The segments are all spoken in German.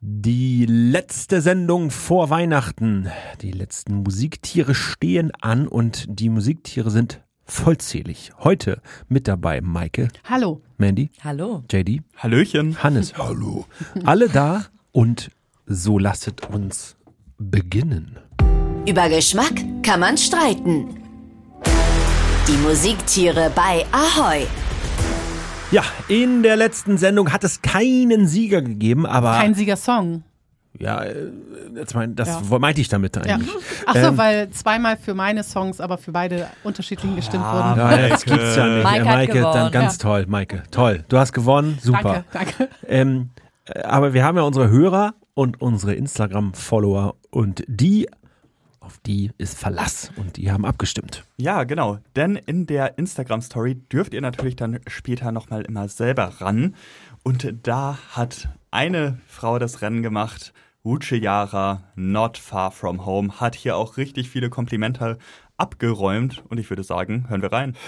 Die letzte Sendung vor Weihnachten. Die letzten Musiktiere stehen an und die Musiktiere sind vollzählig. Heute mit dabei Maike. Hallo. Mandy. Hallo. JD. Hallöchen. Hannes. Hallo. Alle da und so lasset uns beginnen. Über Geschmack kann man streiten. Die Musiktiere bei Ahoi. Ja, in der letzten Sendung hat es keinen Sieger gegeben, aber... Kein Siegersong. Ja, meinte ich damit eigentlich. Ja. Ach so, weil zweimal für meine Songs, aber für beide unterschiedlichen gestimmt wurden. Ja, das gibt's ja nicht. Maike hat Maike, gewonnen. dann ganz toll, Maike. Toll, du hast gewonnen, super. Danke. Aber wir haben ja unsere Hörer und unsere Instagram-Follower und auf die ist Verlass und die haben abgestimmt. Ja, genau. Denn in der Instagram-Story dürft ihr natürlich dann später nochmal immer selber ran. Und da hat eine Frau das Rennen gemacht. Uche Yara, Not Far From Home, hat hier auch richtig viele Komplimente abgeräumt. Und ich würde sagen, hören wir rein.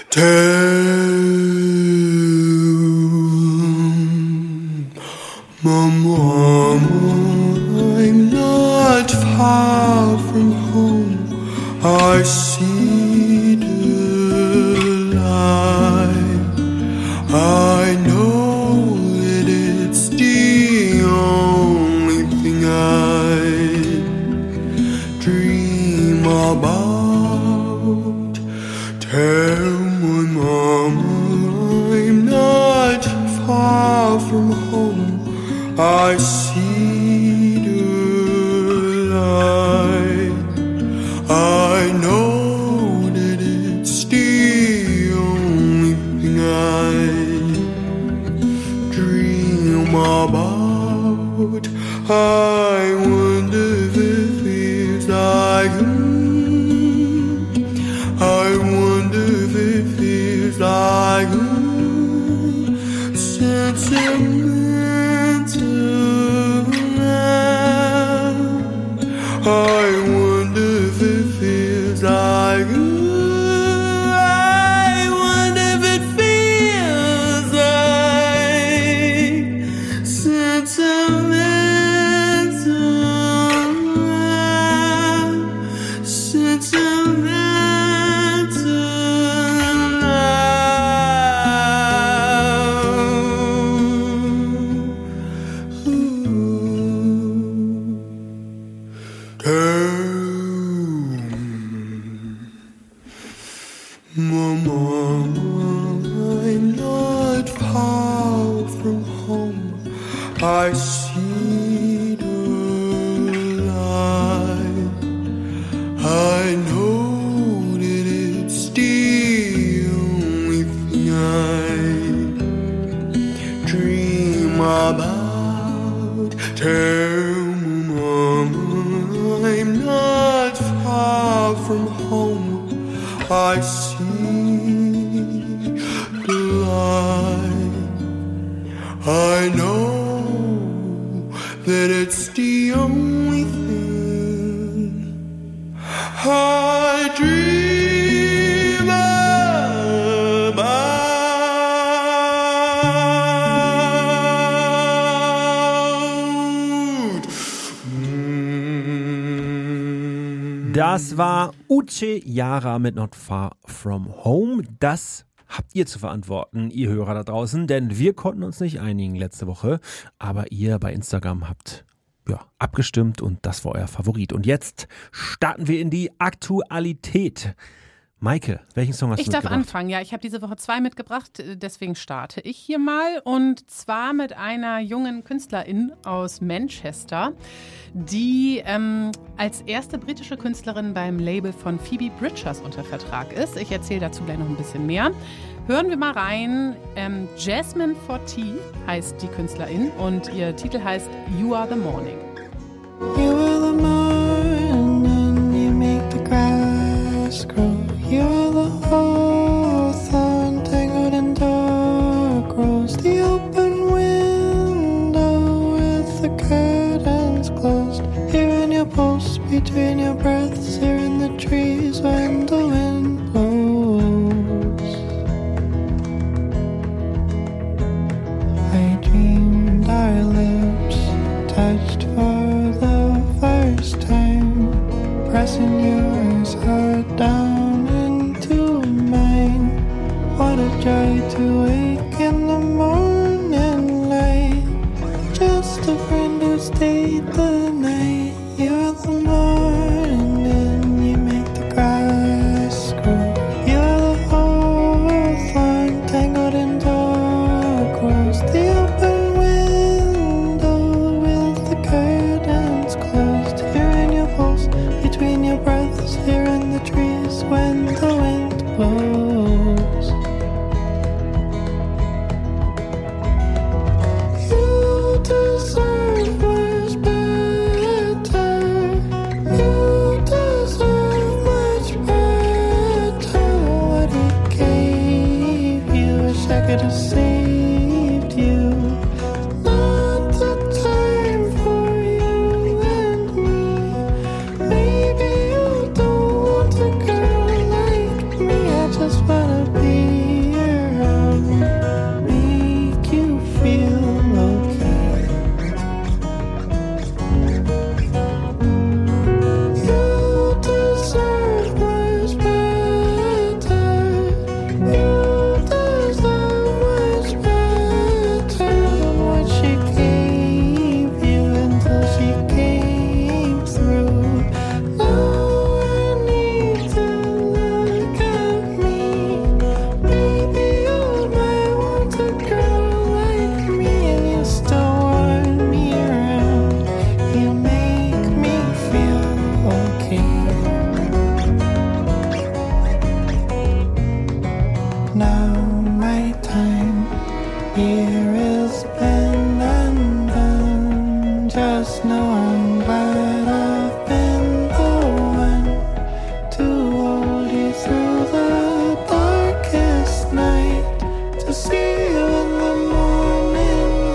Mama, I'm not far from home. I see the light. I know that it's the only thing I dream about. Tell my mama I'm not far from home. I see the light. I know that it's the only thing I dream about. I wonder if it feels like I wonder if it feels like sentimental. I wonder if it feels like I wonder if it feels like sentimental. Mama, I'm not far from home. I see the light. I know that it's the only thing I dream about. Tell me, Mama, I'm not far from home. I see the light. I know that it's the only thing I dream about. Das war Uche Yara mit Not Far From Home. Das habt ihr zu verantworten, ihr Hörer da draußen, denn wir konnten uns nicht einigen letzte Woche, aber ihr bei Instagram habt abgestimmt und das war euer Favorit. Und jetzt starten wir in die Aktualität. Maike, welchen Song hast du mitgebracht? Ich darf anfangen, ja. Ich habe diese Woche 2 mitgebracht, deswegen starte ich hier mal. Und zwar mit einer jungen Künstlerin aus Manchester, die als erste britische Künstlerin beim Label von Phoebe Bridgers unter Vertrag ist. Ich erzähle dazu gleich noch ein bisschen mehr. Hören wir mal rein. Jasmine Forti heißt die Künstlerin und ihr Titel heißt You Are the Morning. You are the morning, you make the grass grow. You are the hawthorn tangled in dark rose. The open window with the curtains closed. Hearing your pulse between your breaths. Hearing the trees when the wind blows. I dreamed our lips touched touched for the first time, pressing yours hard down into mine. What a joy to wake in the morning light, just a friend who stayed the night. You're the morning, you make the grass grow. You're the hawthorn tangled in dark rose. The open window with the curtains closed. Hearing your pulse between your breaths, hearing the trees when the wind blows. You deserve much better. You deserve much better. What he gave you, wish I could have saved you. Not the time for you and me. Maybe you don't want a girl like me. I just wanna be around, make you feel okay. You deserve much better. You deserve much better than what she gave you until she came through. Now I need to look at me. Maybe you might want a girl like me, and you still want me around. You make me feel okay. Now my time here is been undone. Just know I'm glad I've been the one to hold you through the darkest night, to see you in the morning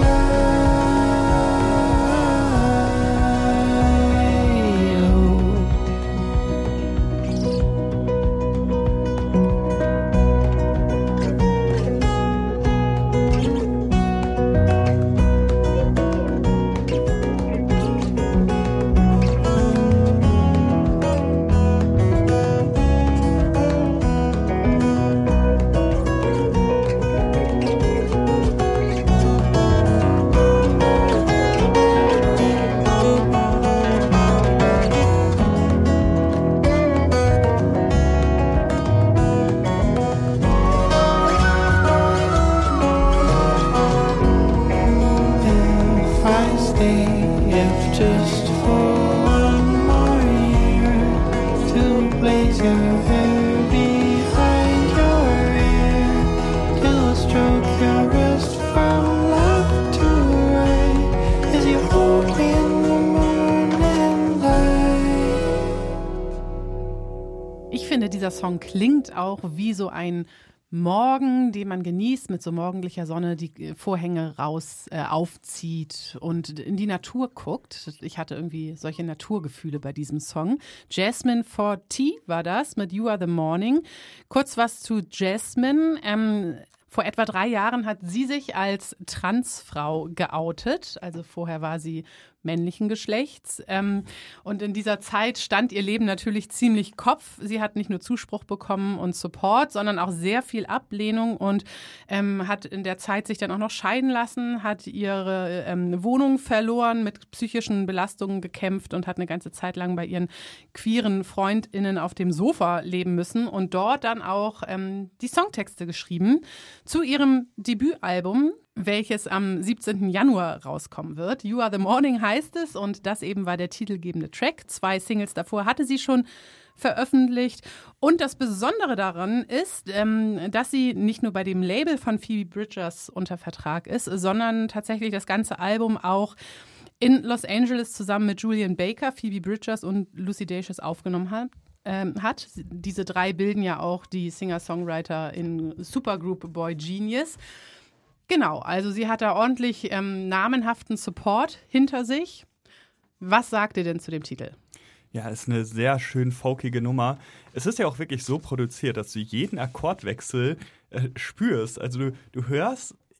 light. Oh. If I stay, if just for one more year, to place your hair behind your ear, to stroke your wrist from left to right, as you hold me in the morning light. Ich finde, dieser Song klingt auch wie so ein Morgen, den man genießt, mit so morgendlicher Sonne, die Vorhänge aufzieht und in die Natur guckt. Ich hatte irgendwie solche Naturgefühle bei diesem Song. Jasmine 4T war das mit You Are the Morning. Kurz was zu Jasmine. Vor etwa 3 Jahren hat sie sich als Transfrau geoutet. Also vorher war sie männlichen Geschlechts. Und in dieser Zeit stand ihr Leben natürlich ziemlich Kopf. Sie hat nicht nur Zuspruch bekommen und Support, sondern auch sehr viel Ablehnung und hat in der Zeit sich dann auch noch scheiden lassen, hat ihre Wohnung verloren, mit psychischen Belastungen gekämpft und hat eine ganze Zeit lang bei ihren queeren FreundInnen auf dem Sofa leben müssen und dort dann auch die Songtexte geschrieben zu ihrem Debütalbum, welches am 17. Januar rauskommen wird. You Are the Morning heißt es und das eben war der titelgebende Track. 2 Singles davor hatte sie schon veröffentlicht. Und das Besondere daran ist, dass sie nicht nur bei dem Label von Phoebe Bridgers unter Vertrag ist, sondern tatsächlich das ganze Album auch in Los Angeles zusammen mit Julian Baker, Phoebe Bridgers und Lucy Dacus aufgenommen hat. Diese 3 bilden ja auch die Singer-Songwriter in Supergroup Boy Genius. Genau, also sie hat da ordentlich namenhaften Support hinter sich. Was sagt ihr denn zu dem Titel? Ja, ist eine sehr schön folkige Nummer. Es ist ja auch wirklich so produziert, dass du jeden Akkordwechsel spürst. Also du hörst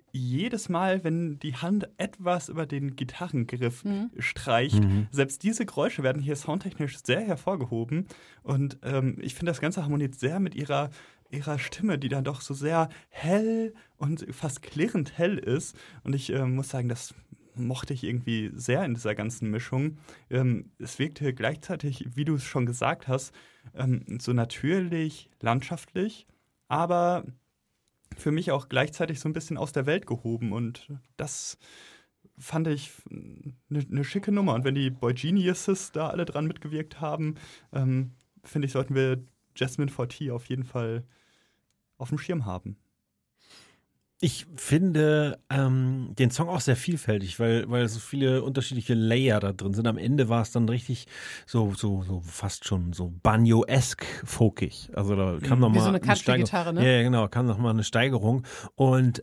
jedes Mal, wenn die Hand etwas über den Gitarrengriff streicht, selbst diese Geräusche werden hier soundtechnisch sehr hervorgehoben. Und ich finde, das Ganze harmoniert sehr mit ihrer Stimme, die dann doch so sehr hell und fast klirrend hell ist. Und ich muss sagen, das mochte ich irgendwie sehr in dieser ganzen Mischung. Es wirkte gleichzeitig, wie du es schon gesagt hast, so natürlich, landschaftlich, aber für mich auch gleichzeitig so ein bisschen aus der Welt gehoben. Und das fand ich eine schicke Nummer. Und wenn die Boy Geniuses da alle dran mitgewirkt haben, finde ich, sollten wir Jasmine 4T auf jeden Fall auf dem Schirm haben. Ich finde den Song auch sehr vielfältig, weil so viele unterschiedliche Layer da drin sind. Am Ende war es dann richtig so fast schon so Banjo-esque folkig. Also da kam nochmal wie so eine Country-Gitarre, ne? Ja, genau, kam nochmal eine Steigerung. Und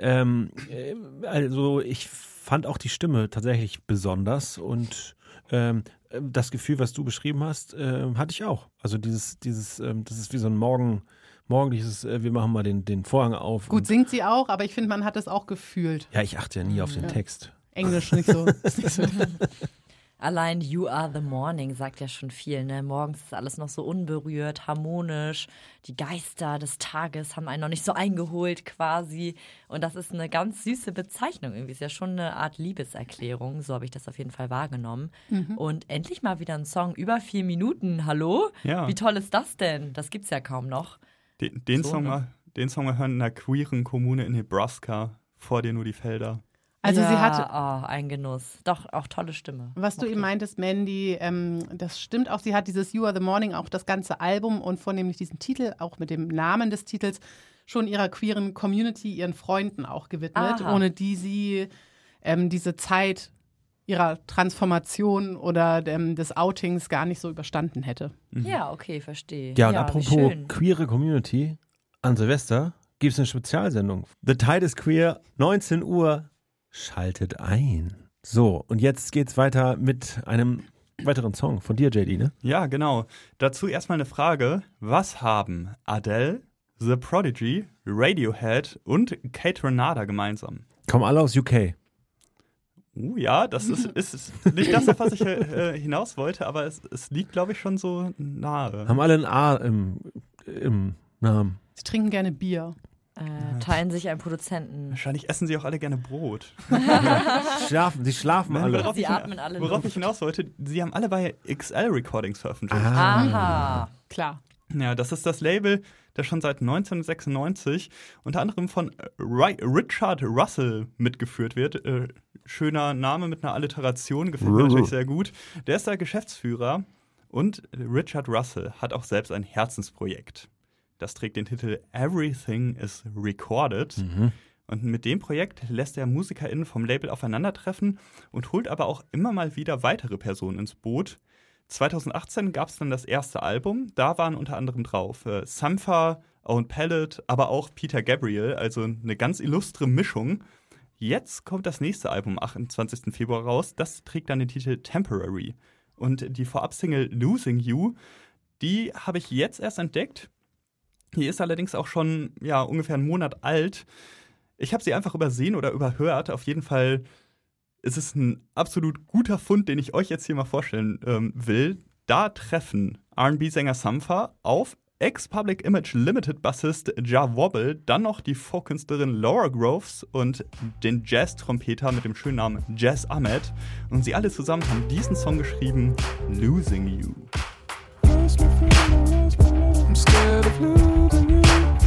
also ich fand auch die Stimme tatsächlich besonders und das Gefühl, was du beschrieben hast, hatte ich auch. Also das ist wie so ein morgendliches, wir machen mal den Vorhang auf. Gut, singt sie auch, aber ich finde, man hat es auch gefühlt. Ja, ich achte ja nie auf den Text. Englisch nicht so. Ist nicht so. Allein You Are the Morning sagt ja schon viel, ne? Morgens ist alles noch so unberührt, harmonisch. Die Geister des Tages haben einen noch nicht so eingeholt quasi. Und das ist eine ganz süße Bezeichnung irgendwie. Ist ja schon eine Art Liebeserklärung. So habe ich das auf jeden Fall wahrgenommen. Und endlich mal wieder ein Song über 4 Minuten. Hallo? Ja. Wie toll ist das denn? Das gibt's ja kaum noch. Den Song mal hören in einer queeren Kommune in Nebraska. Vor dir nur die Felder. Also ja, sie hatte ein Genuss. Doch, auch tolle Stimme. Was du eben meintest, Mandy, das stimmt auch. Sie hat dieses You Are the Morning, auch das ganze Album und vornehmlich diesen Titel, auch mit dem Namen des Titels, schon ihrer queeren Community, ihren Freunden auch gewidmet, ohne die sie diese Zeit ihrer Transformation oder des Outings gar nicht so überstanden hätte. Ja, okay, verstehe. Ja, und apropos queere Community, an Silvester gibt es eine Spezialsendung. The Tide is Queer, 19 Uhr. Schaltet ein. So, und jetzt geht's weiter mit einem weiteren Song von dir, JD, ne? Ja, genau. Dazu erstmal eine Frage. Was haben Adele, The Prodigy, Radiohead und Kate Renata gemeinsam? Kommen alle aus UK. Ja, das ist nicht das, auf was ich hinaus wollte, aber es liegt, glaube ich, schon so nahe. Haben alle ein A im Namen. Sie trinken gerne Bier. Teilen sich einen Produzenten. Wahrscheinlich essen sie auch alle gerne Brot. Sie schlafen alle. Sie atmen alle. Worauf ich hinaus wollte, sie haben alle bei XL Recordings veröffentlicht. Aha. Klar. Ja, das ist das Label, das schon seit 1996 unter anderem von Richard Russell mitgeführt wird. Schöner Name mit einer Alliteration, gefällt mir natürlich sehr gut. Der ist der Geschäftsführer und Richard Russell hat auch selbst ein Herzensprojekt. Das trägt den Titel Everything is Recorded. Und mit dem Projekt lässt er MusikerInnen vom Label aufeinandertreffen und holt aber auch immer mal wieder weitere Personen ins Boot. 2018 gab es dann das erste Album. Da waren unter anderem drauf Sampha, Owen Pallett, aber auch Peter Gabriel. Also eine ganz illustre Mischung. Jetzt kommt das nächste Album am 28. Februar raus. Das trägt dann den Titel Temporary. Und die Vorabsingle Losing You, die habe ich jetzt erst entdeckt. Die ist allerdings auch schon ungefähr einen Monat alt. Ich habe sie einfach übersehen oder überhört. Auf jeden Fall ist es ein absolut guter Fund, den ich euch jetzt hier mal vorstellen will. Da treffen R&B-Sänger Sampha auf Ex-Public Image Limited-Bassist Ja Wobble, dann noch die Folkkünstlerin Laura Groves und den Jazz-Trompeter mit dem schönen Namen Jazz Ahmed. Und sie alle zusammen haben diesen Song geschrieben, Losing You. I'm scared of losing you.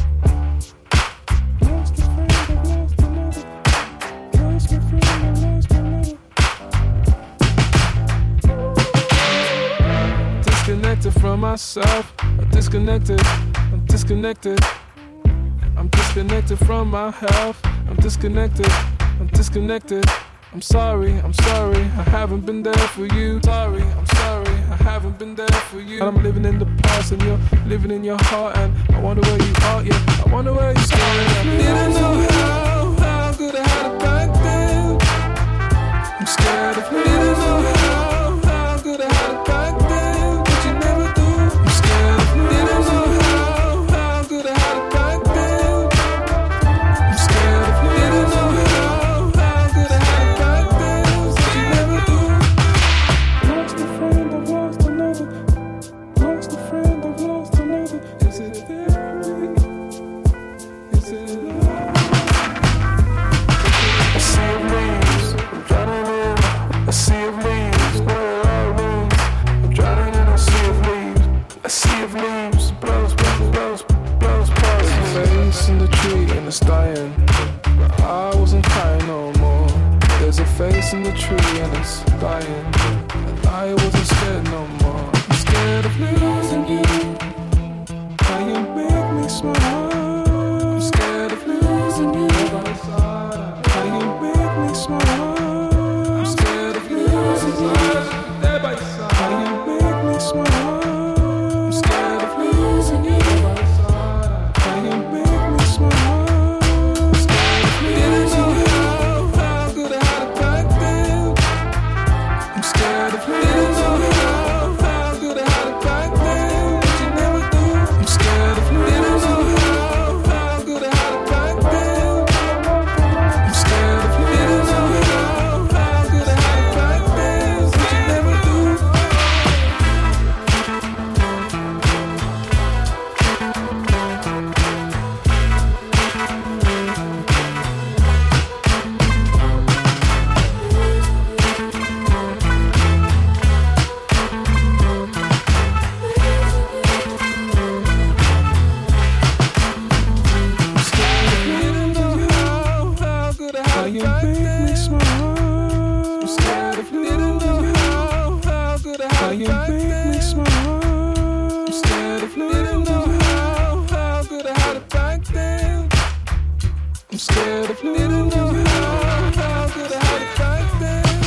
Disconnected from myself. I'm disconnected. I'm disconnected. I'm disconnected from my health. I'm disconnected. I'm disconnected. I'm sorry, I haven't been there for you. Sorry, I haven't been there for you. I'm living in the past and you're living in your heart. And I wonder where you are, yeah, I wonder where you're going. Didn't know how good I had it back then. I'm scared of didn't know how good I had it back then. But you never do. I'm scared of didn't know how good I had it back then. I'm scared of didn't know how. and it's dying, but I wasn't crying no more. There's a face in the tree and it's dying, and I wasn't scared no more. I'm scared of losing you. How you make me smile. I'm scared of losing you. How you make me smile. I'm scared of losing you. How you make me smile. I'm scared of losing you. How you make me smile. I'm scared of losing you. How good I had it back then. I'm scared of losing you. How good I had it back then. But you never do. I'm scared of losing you. How good I had it back then. I'm scared of losing you. How good I had it back then. But you never do. How you make me smile. I'm scared of losing you. How good I had it back then. I'm scared of losing you. How good I had it back then. I'm scared of losing you. How good I had it back then.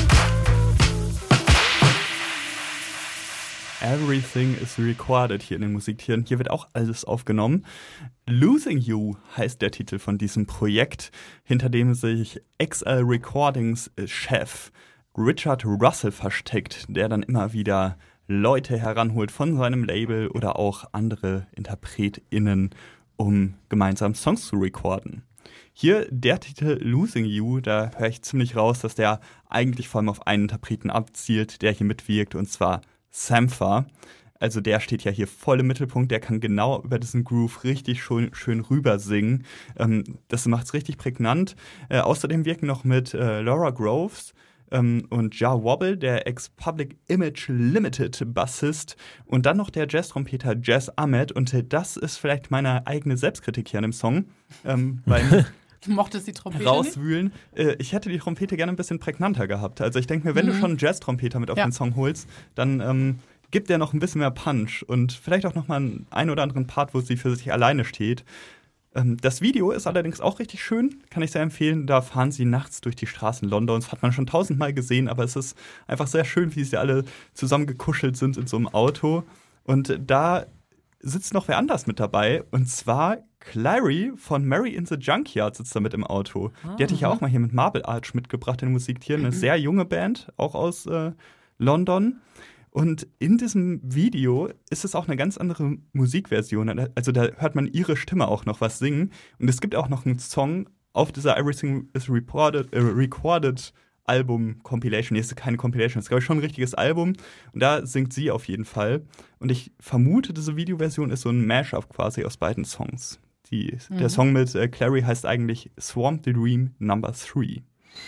Everything is recorded hier in den Musiktieren. Hier wird auch alles aufgenommen. Losing You heißt der Titel von diesem Projekt, hinter dem sich XL Recordings Chef Richard Russell versteckt, der dann immer wieder Leute heranholt von seinem Label oder auch andere InterpretInnen, um gemeinsam Songs zu recorden. Hier der Titel Losing You, da höre ich ziemlich raus, dass der eigentlich vor allem auf einen Interpreten abzielt, der hier mitwirkt, und zwar Sampha. Also der steht ja hier voll im Mittelpunkt, der kann genau über diesen Groove richtig schön rüber singen. Das macht's richtig prägnant. Außerdem wirken noch mit Laura Groves und Ja Wobble, der ex-Public Image Limited Bassist, und dann noch der Jazz-Trompeter Jazz Ahmed. Und das ist vielleicht meine eigene Selbstkritik hier an dem Song. Beim Du mochtest die Trompete rauswühlen. Ich hätte die Trompete gerne ein bisschen prägnanter gehabt. Also ich denke mir, wenn du schon einen Jazz-Trompeter mit auf den Song holst, dann gibt der noch ein bisschen mehr Punch und vielleicht auch noch mal einen oder anderen Part, wo sie für sich alleine steht. Das Video ist allerdings auch richtig schön, kann ich sehr empfehlen. Da fahren sie nachts durch die Straßen Londons, hat man schon 1000-mal gesehen, aber es ist einfach sehr schön, wie sie alle zusammen gekuschelt sind in so einem Auto. Und da sitzt noch wer anders mit dabei, und zwar Clary von Mary in the Junkyard sitzt da mit im Auto. Die hatte ich ja auch mal hier mit Marble Arch mitgebracht in den Musiktieren, eine sehr junge Band, auch aus London. Und in diesem Video ist es auch eine ganz andere Musikversion. Also da hört man ihre Stimme auch noch was singen. Und es gibt auch noch einen Song auf dieser Everything is Recorded Album-Compilation. Nee, ist keine Compilation, das ist, glaube ich, schon ein richtiges Album. Und da singt sie auf jeden Fall. Und ich vermute, diese Videoversion ist so ein Mashup quasi aus beiden Songs. Der Song mit Clary heißt eigentlich Swamp the Dream No. 3.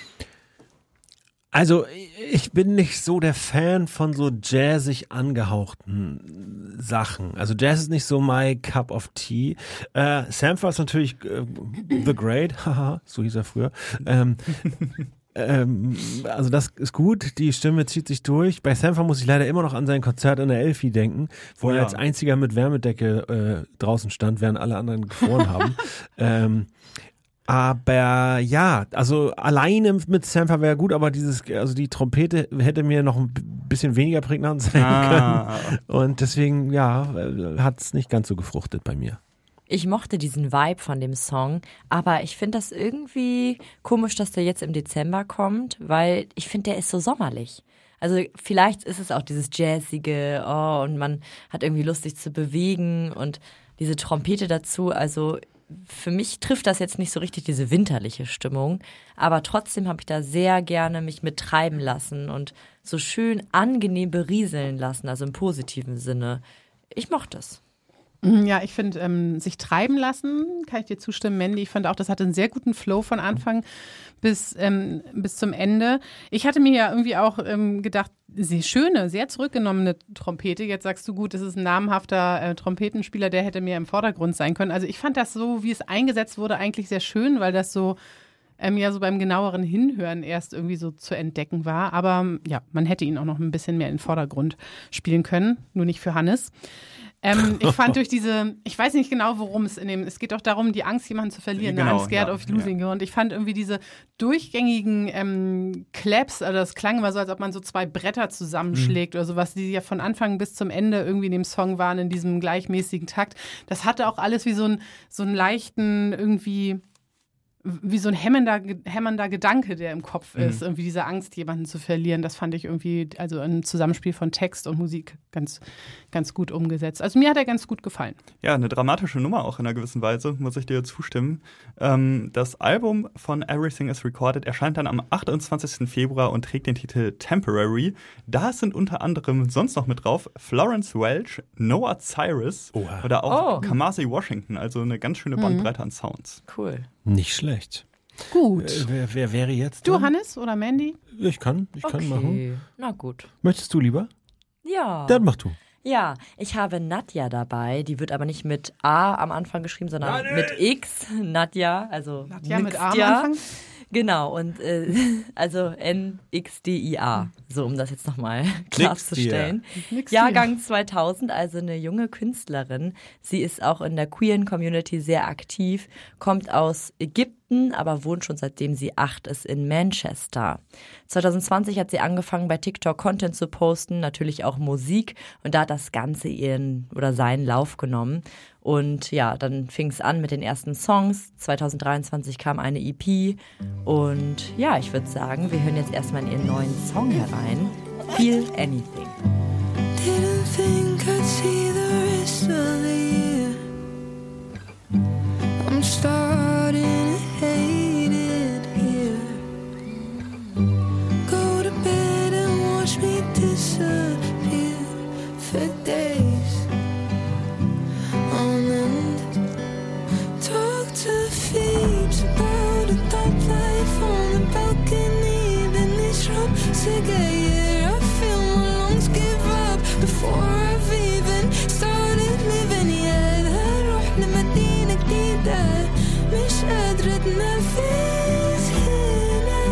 Also, ich bin nicht so der Fan von so jazzig angehauchten Sachen. Also, Jazz ist nicht so my cup of tea. Sampha ist natürlich The Great, haha, so hieß er früher. Also, das ist gut, die Stimme zieht sich durch. Bei Sampha muss ich leider immer noch an sein Konzert in der Elfi denken, wo er als einziger mit Wärmedecke draußen stand, während alle anderen gefroren haben. Aber ja, also alleine mit Sampha wäre gut, aber die Trompete hätte mir noch ein bisschen weniger prägnant sein können. Und deswegen, hat es nicht ganz so gefruchtet bei mir. Ich mochte diesen Vibe von dem Song, aber ich finde das irgendwie komisch, dass der jetzt im Dezember kommt, weil ich finde, der ist so sommerlich. Also vielleicht ist es auch dieses Jazzige, und man hat irgendwie Lust, sich zu bewegen, und diese Trompete dazu, also für mich trifft das jetzt nicht so richtig diese winterliche Stimmung, aber trotzdem habe ich da sehr gerne mich mittreiben lassen und so schön angenehm berieseln lassen, also im positiven Sinne. Ich mochte es. Ja, ich finde, sich treiben lassen, kann ich dir zustimmen, Mandy. Ich fand auch, das hatte einen sehr guten Flow von Anfang bis zum Ende. Ich hatte mir ja irgendwie auch gedacht, sehr schöne, sehr zurückgenommene Trompete. Jetzt sagst du, gut, das ist ein namhafter Trompetenspieler, der hätte mehr im Vordergrund sein können. Also ich fand das so, wie es eingesetzt wurde, eigentlich sehr schön, weil das so so beim genaueren Hinhören erst irgendwie so zu entdecken war. Aber ja, man hätte ihn auch noch ein bisschen mehr in den Vordergrund spielen können, nur nicht für Hannes. Ich fand ich weiß nicht genau, worum es geht doch darum, die Angst, jemanden zu verlieren. Genau, I'm scared of losing you. Und ich fand irgendwie diese durchgängigen Claps, also das klang immer so, als ob man so zwei Bretter zusammenschlägt oder sowas, die ja von Anfang bis zum Ende irgendwie in dem Song waren, in diesem gleichmäßigen Takt. Das hatte auch alles wie so einen leichten irgendwie wie so ein hämmernder Gedanke, der im Kopf ist, irgendwie diese Angst, jemanden zu verlieren. Das fand ich irgendwie, also ein Zusammenspiel von Text und Musik ganz, ganz gut umgesetzt. Also mir hat er ganz gut gefallen. Ja, eine dramatische Nummer auch in einer gewissen Weise, muss ich dir zustimmen. Das Album von Everything is Recorded erscheint dann am 28. Februar und trägt den Titel Temporary. Da sind unter anderem sonst noch mit drauf Florence Welch, Noah Cyrus oder auch Kamasi Washington. Also eine ganz schöne Bandbreite an Sounds. Cool. Nicht schlecht. Gut. Wer wäre jetzt Du, dran? Hannes oder Mandy? Ich kann machen. Na gut. Möchtest du lieber? Ja. Dann mach du. Ja, ich habe Nadja dabei. Die wird aber nicht mit A am Anfang geschrieben, sondern mit X. Nadja, also Nadja mit A am Nixdia. Anfang? Genau, und also N-X-D-I-A, so um das jetzt nochmal klarzustellen. Jahrgang 2000, also eine junge Künstlerin. Sie ist auch in der queeren Community sehr aktiv, kommt aus Ägypten, aber wohnt schon seitdem sie 8 ist in Manchester. 2020 hat sie angefangen, bei TikTok Content zu posten, natürlich auch Musik, und da hat das Ganze seinen Lauf genommen. Und ja, dann fing es an mit den ersten Songs. 2023 kam eine EP. Und ja, ich würde sagen, wir hören jetzt erstmal in ihren neuen Song herein. Feel Anything. Didn't think I'd see the rest of the year. I'm starting to hate it here. Go to bed and watch me disappear for days. On end. Talk to Phoebes about a top life on the balcony. Then this rope cigarette. I feel my lungs give up before I've even started living. Yeah, هروح لمدينة جديدة مش قادرة أتنفس هنا.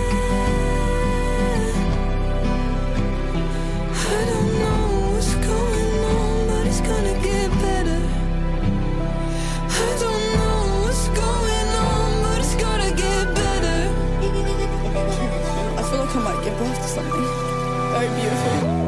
I don't know what's going on, but it's gonna get better. I don't know what's going on, but it's gonna get better. I feel like I might give birth to something very beautiful.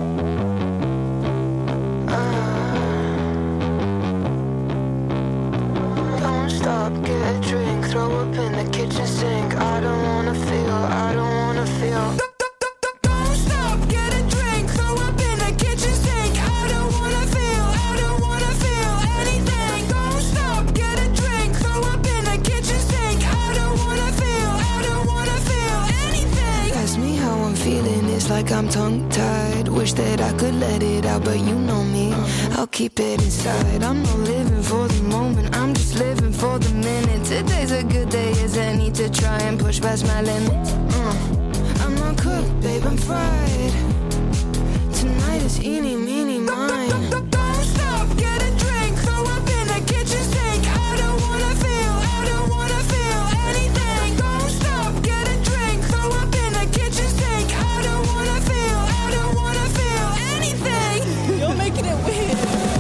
Don't stop, get a drink, throw up in the kitchen sink. I don't wanna feel, I don't wanna feel. Don't stop, get a drink, throw up in the kitchen sink. I don't wanna feel, I don't wanna feel anything. Don't stop, get a drink, throw up in the kitchen sink. I don't wanna feel, I don't wanna feel anything. Ask me how I'm feeling, it's like I'm tongue-tied. Wish that I could let it out, but you know me, I'll keep it inside. I'm not living for the moment, I'm just living for the minute. Today's a good day as any to try and push past my limits. I'm not cooked, babe, I'm fried. Tonight is eeny, meeny, mine. Don't stop, get a drink, throw up in the kitchen sink. I don't wanna feel, I don't wanna feel anything. Don't stop, get a drink, throw up in the kitchen sink. I don't wanna feel, I don't wanna feel anything. You're making it weird.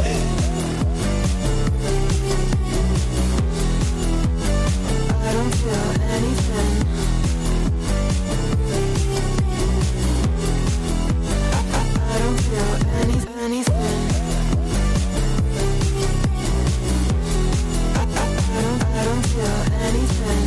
I don't feel anything. I don't feel anything. I don't feel anything.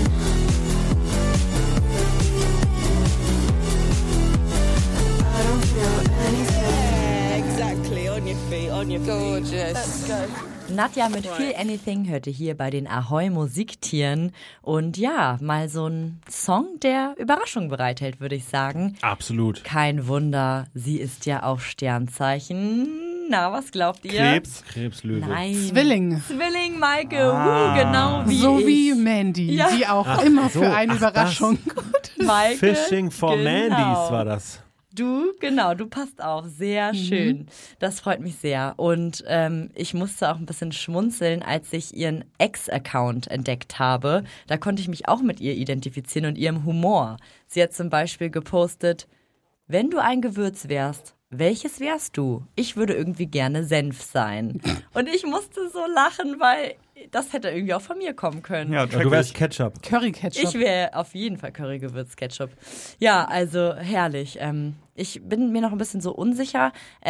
I don't feel anything. Exactly, on your feet, on your feet. Gorgeous. Let's go. Nadja mit Feel Anything hörte hier bei den Ahoi Musiktieren. Und ja, mal so ein Song, der Überraschung bereithält, würde ich sagen. Absolut. Kein Wunder, sie ist ja auch Sternzeichen Na, was glaubt ihr? Krebslöwe. Nein. Zwilling. Zwilling, Maike. Genau wie So ich. wie Mandy, Ja. die auch immer so, für eine ach, Überraschung. Maike, Fishing for genau. Mandys war das. Du passt auf. Sehr schön. Das freut mich sehr. Und ich musste auch ein bisschen schmunzeln, als ich ihren Ex-Account entdeckt habe. Da konnte ich mich auch mit ihr identifizieren und ihrem Humor. Sie hat zum Beispiel gepostet, wenn du ein Gewürz wärst, welches wärst du? Ich würde irgendwie gerne Senf sein. Und ich musste so lachen, weil das hätte irgendwie auch von mir kommen können. Ja, Du wärst Ketchup. Curry-Ketchup. Ich wäre auf jeden Fall Curry-Gewürz-Ketchup. Ja, also herrlich. Ich bin mir noch ein bisschen so unsicher,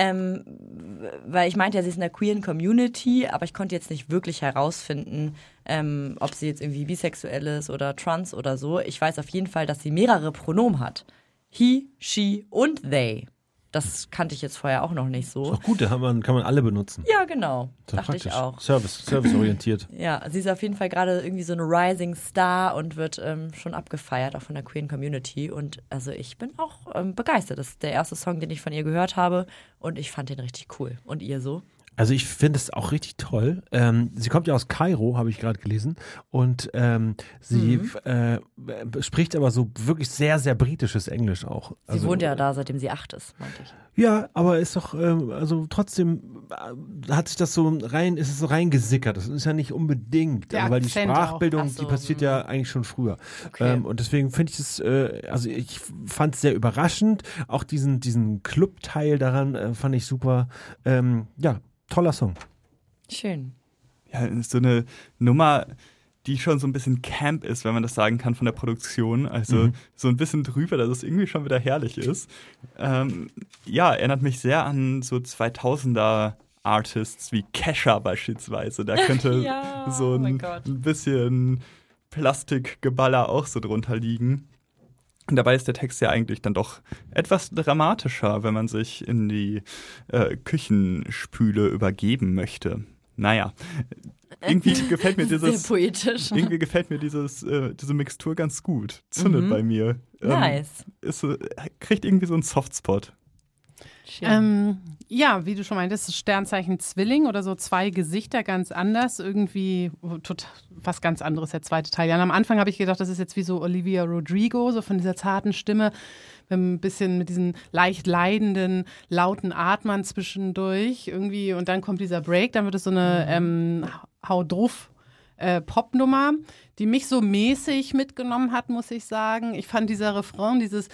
weil ich meinte ja, sie ist in der queeren Community, aber ich konnte jetzt nicht wirklich herausfinden, ob sie jetzt irgendwie bisexuell ist oder trans oder so. Ich weiß auf jeden Fall, dass sie mehrere Pronomen hat. He, she und they. Das kannte ich jetzt vorher auch noch nicht so. Ist doch gut, da kann man alle benutzen. Ja, genau. Ist doch Dachte praktisch. ich auch. Serviceorientiert. Ja, sie ist auf jeden Fall gerade irgendwie so eine Rising Star und wird schon abgefeiert, auch von der queeren Community. Und also ich bin auch begeistert. Das ist der erste Song, den ich von ihr gehört habe und ich fand den richtig cool. Und ihr so? Also ich finde es auch richtig toll. Sie kommt ja aus Kairo, habe ich gerade gelesen. Und sie spricht aber so wirklich sehr, sehr britisches Englisch auch. Sie wohnt ja da, seitdem sie 8 ist, meinte ich. Ja, aber ist doch, also trotzdem hat sich das so ist es so reingesickert. Das ist ja nicht unbedingt, Der weil die Akzent auch. Sprachbildung, Ach so, die passiert ja eigentlich schon früher. Okay. Und deswegen finde ich es, also ich fand es sehr überraschend. Auch diesen Club-Teil daran fand ich super. Ja, toller Song. Schön. Ja, so eine Nummer, die schon so ein bisschen Camp ist, wenn man das sagen kann, von der Produktion. Also so ein bisschen drüber, dass es irgendwie schon wieder herrlich ist. Ja, erinnert mich sehr an so 2000er Artists wie Kesha beispielsweise. Da könnte Ja, so oh mein ein Gott. bisschen Plastikgeballer auch so drunter liegen. Und dabei ist der Text ja eigentlich dann doch etwas dramatischer, wenn man sich in die Küchenspüle übergeben möchte. Naja, irgendwie gefällt mir Sehr poetisch. irgendwie gefällt mir diese Mixtur ganz gut. Zündet bei mir. Nice. Kriegt irgendwie so einen Softspot. Schön. Ja, wie du schon meintest, das Sternzeichen Zwilling oder so 2 Gesichter ganz anders, irgendwie total, was ganz anderes, der zweite Teil. Ja, und am Anfang habe ich gedacht, das ist jetzt wie so Olivia Rodrigo, so von dieser zarten Stimme, ein bisschen mit diesen leicht leidenden, lauten Atmern zwischendurch irgendwie und dann kommt dieser Break, dann wird es so eine Hau drauf Popnummer, die mich so mäßig mitgenommen hat, muss ich sagen. Ich fand dieser Refrain, dieses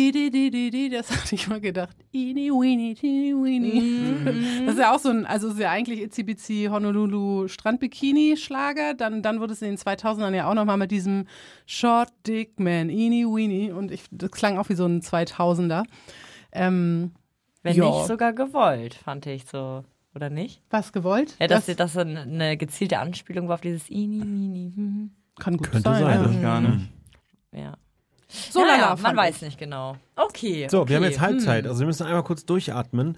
di, das hatte ich mal gedacht, ini, weenie, teeny, weenie. Das ist ja auch so ein, also ist ja eigentlich Itsy Bitsy Honolulu Strandbikini-Schlager. Dann wurde es in den 2000ern ja auch nochmal mit diesem Short Dick Man, ini, weenie. Und das klang auch wie so ein 2000er. Wenn ja. nicht sogar gewollt, fand ich so. Oder nicht? Was gewollt? Ja, dass das eine gezielte Anspielung war auf dieses Ini. Kann gut Könnte sein. sein. Ja. Gar nicht. Ja. So, Ja, lala, man fand weiß ich. nicht genau. Okay. So, okay. wir haben jetzt Halbzeit, also wir müssen einmal kurz durchatmen.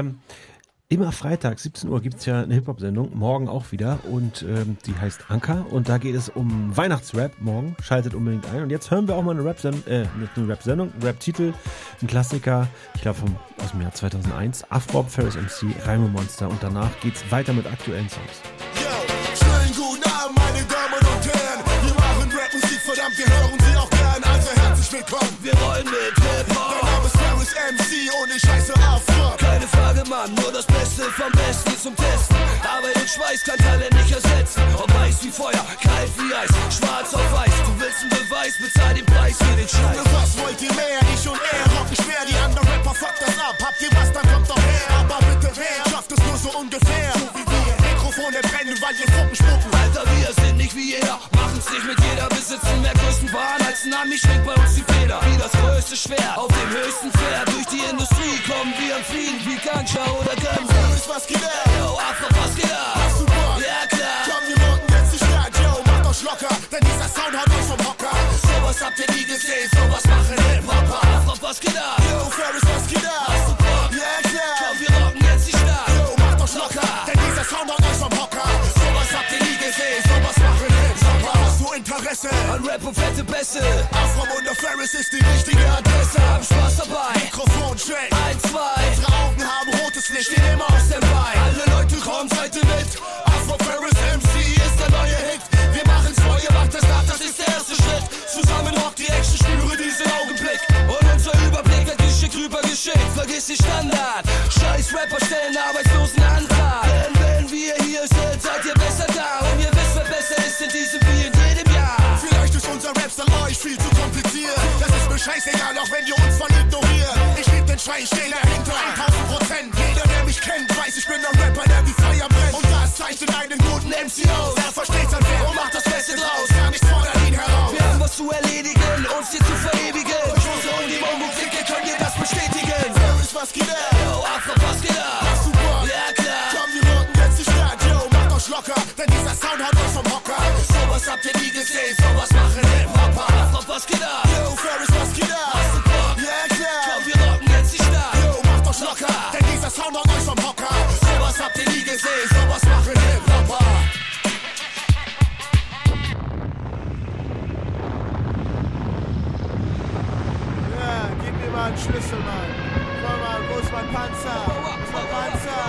Immer Freitag, 17 Uhr, gibt es ja eine Hip-Hop-Sendung, morgen auch wieder und die heißt Anker und da geht es um Weihnachtsrap morgen, schaltet unbedingt ein und jetzt hören wir auch mal eine Rap-Sendung, nicht eine Rap-Sendung, ein Rap-Titel, ein Klassiker, ich glaube aus dem Jahr 2001, Afrob, Ferris MC, Reimo Monster und danach geht's weiter mit aktuellen Songs. Schönen guten Abend, meine Damen und Herren. Wir machen Rap-Musik, verdammt, wir hören sie auch gern. Also herzlich willkommen. Wir rollen mit Hip-Hop. Mein Name ist Ferris MC und ich heiße Afro. Keine Frage, Mann, nur das Beste vom Besten zum Testen. Arbeit und Schweiß kann Talent nicht ersetzen. Ob heiß wie Feuer, kalt wie Eis, schwarz auf weiß. Du willst einen Beweis, bezahl den Preis für den Scheiß. Was wollt ihr mehr? Ich und er rocken schwer. Die anderen Rapper fuckt das ab. Habt ihr was, dann kommt doch her. Aber bitte wer schafft es nur so ungefähr? So wie wir. Mikrofone brennen, weil wir Funken spucken. Alter, wir sind nicht wie jeder, machen's nicht mit jeder. Besitzen mehr Größenwahn als ein Ami, schwingt bei uns die Feder. Wie das größte Schwert auf dem höchsten Pferd. Durch die Industrie kommen wir am Fliegen wie Ganja oder Ganja. Was geht ab? Yo, Afro, was geht ab? Hast du Bock? Ja, klar. Komm, wir rocken jetzt die Stadt. Yo, macht euch locker, denn dieser Sound haut euch vom Hocker. Sowas habt ihr nie gesehen, sowas machen Hip-Hopper. Afro, was geht ab? Yo, Ferris, was geht ab? Hast du Bock? Ja, klar. Komm, wir rocken jetzt die Stadt. Yo, macht euch locker, denn dieser Sound haut euch vom Hocker. Sowas habt ihr nie gesehen, sowas machen Hip-Hopper. Hast du Interesse an Rap und fette Bässe? Afro und der Ferris ist die richtige Adresse. Hab Spaß dabei, Mikrofon check. 1, 2, unsere Augen haben rotes Licht, stehen immer aus dem Ball. Rapper stellen Arbeitslosenantrag. Denn wenn wir hier sind, seid ihr besser da. Und ihr wisst, wer besser ist in diesem wie in jedem Jahr. Vielleicht ist unser Rapstyle euch viel zu kompliziert. Das ist mir scheißegal, auch wenn ihr uns voll ignoriert. Ich lieb den Schrei, ich steh dahinter 1000%. Jeder, der mich kennt, weiß, ich bin ein Rapper, der wie Feuer brennt. Und das zeichnet einen guten MC aus. Er versteht sein Werk und macht das Beste draus. Gar nichts fordert ihn heraus. Wir haben was zu erledigen, uns hier zu verewigen. Durch unsere und die Musik, könnt ihr das bestätigen. Ferris, was geht ab? Yo, Afro, was geht ab? Machst du Bock? Ja, klar. Komm, wir rocken jetzt die Stadt. Yo, macht euch locker, denn dieser Sound haut euch vom Hocker. Sowas habt ihr nie gesehen, sowas machen Hip-Hopper. Afro, was geht ab? Yo, Ferris, was geht ab? Hast du Bock? Ja, klar. Komm, wir rocken jetzt die Stadt. Yo, macht euch locker, denn dieser Sound haut euch vom Hocker. Sowas habt ihr nie gesehen, sowas machen Hip-Hopper. Ja, gib mir mal einen Schlüssel, Mann. Komm mal, wo ist mein Panzer? Wo ist mein Panzer?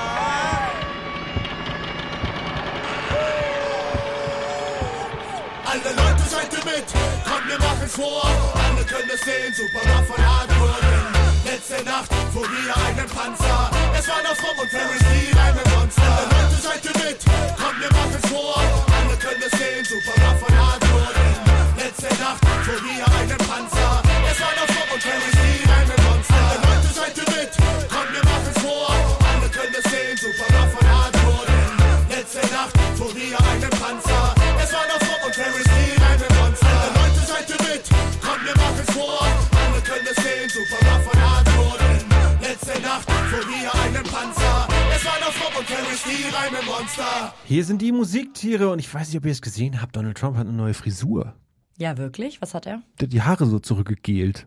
Alle Leute, seid ihr mit? Komm, wir machen's vor. Alle können es sehen, super war von Hardcore. Letzte Nacht fuhr wir einen Panzer. Es war noch Fromm und Ferris, die Reimemonster. Alle Leute, seid ihr mit? Komm, wir machen's vor. Alle können es sehen, super war von Hardcore. Letzte Nacht fuhr wir einen Panzer. Es war noch Fromm und Ferris, die Reimemonster. Alle Leute, seid ihr mit? Komm, wir machen's vor. Alle können es sehen, super war von Hardcore. Letzte Nacht fuhr wir einen Panzer. Es war noch Fromm und Ferris, die Reimemonster. Alle Leute, seid ihr mit? Komm, wir machen's vor. Alle können es sehen, super war von Hardcore. Letzte Nacht fuhr wir einen Panzer. Es war noch Fromm und Ferris, die Reimemonster. Hier sind die Musiktiere und ich weiß nicht, ob ihr es gesehen habt. Donald Trump hat eine neue Frisur. Ja, wirklich? Was hat er? Die Haare so zurückgegelt.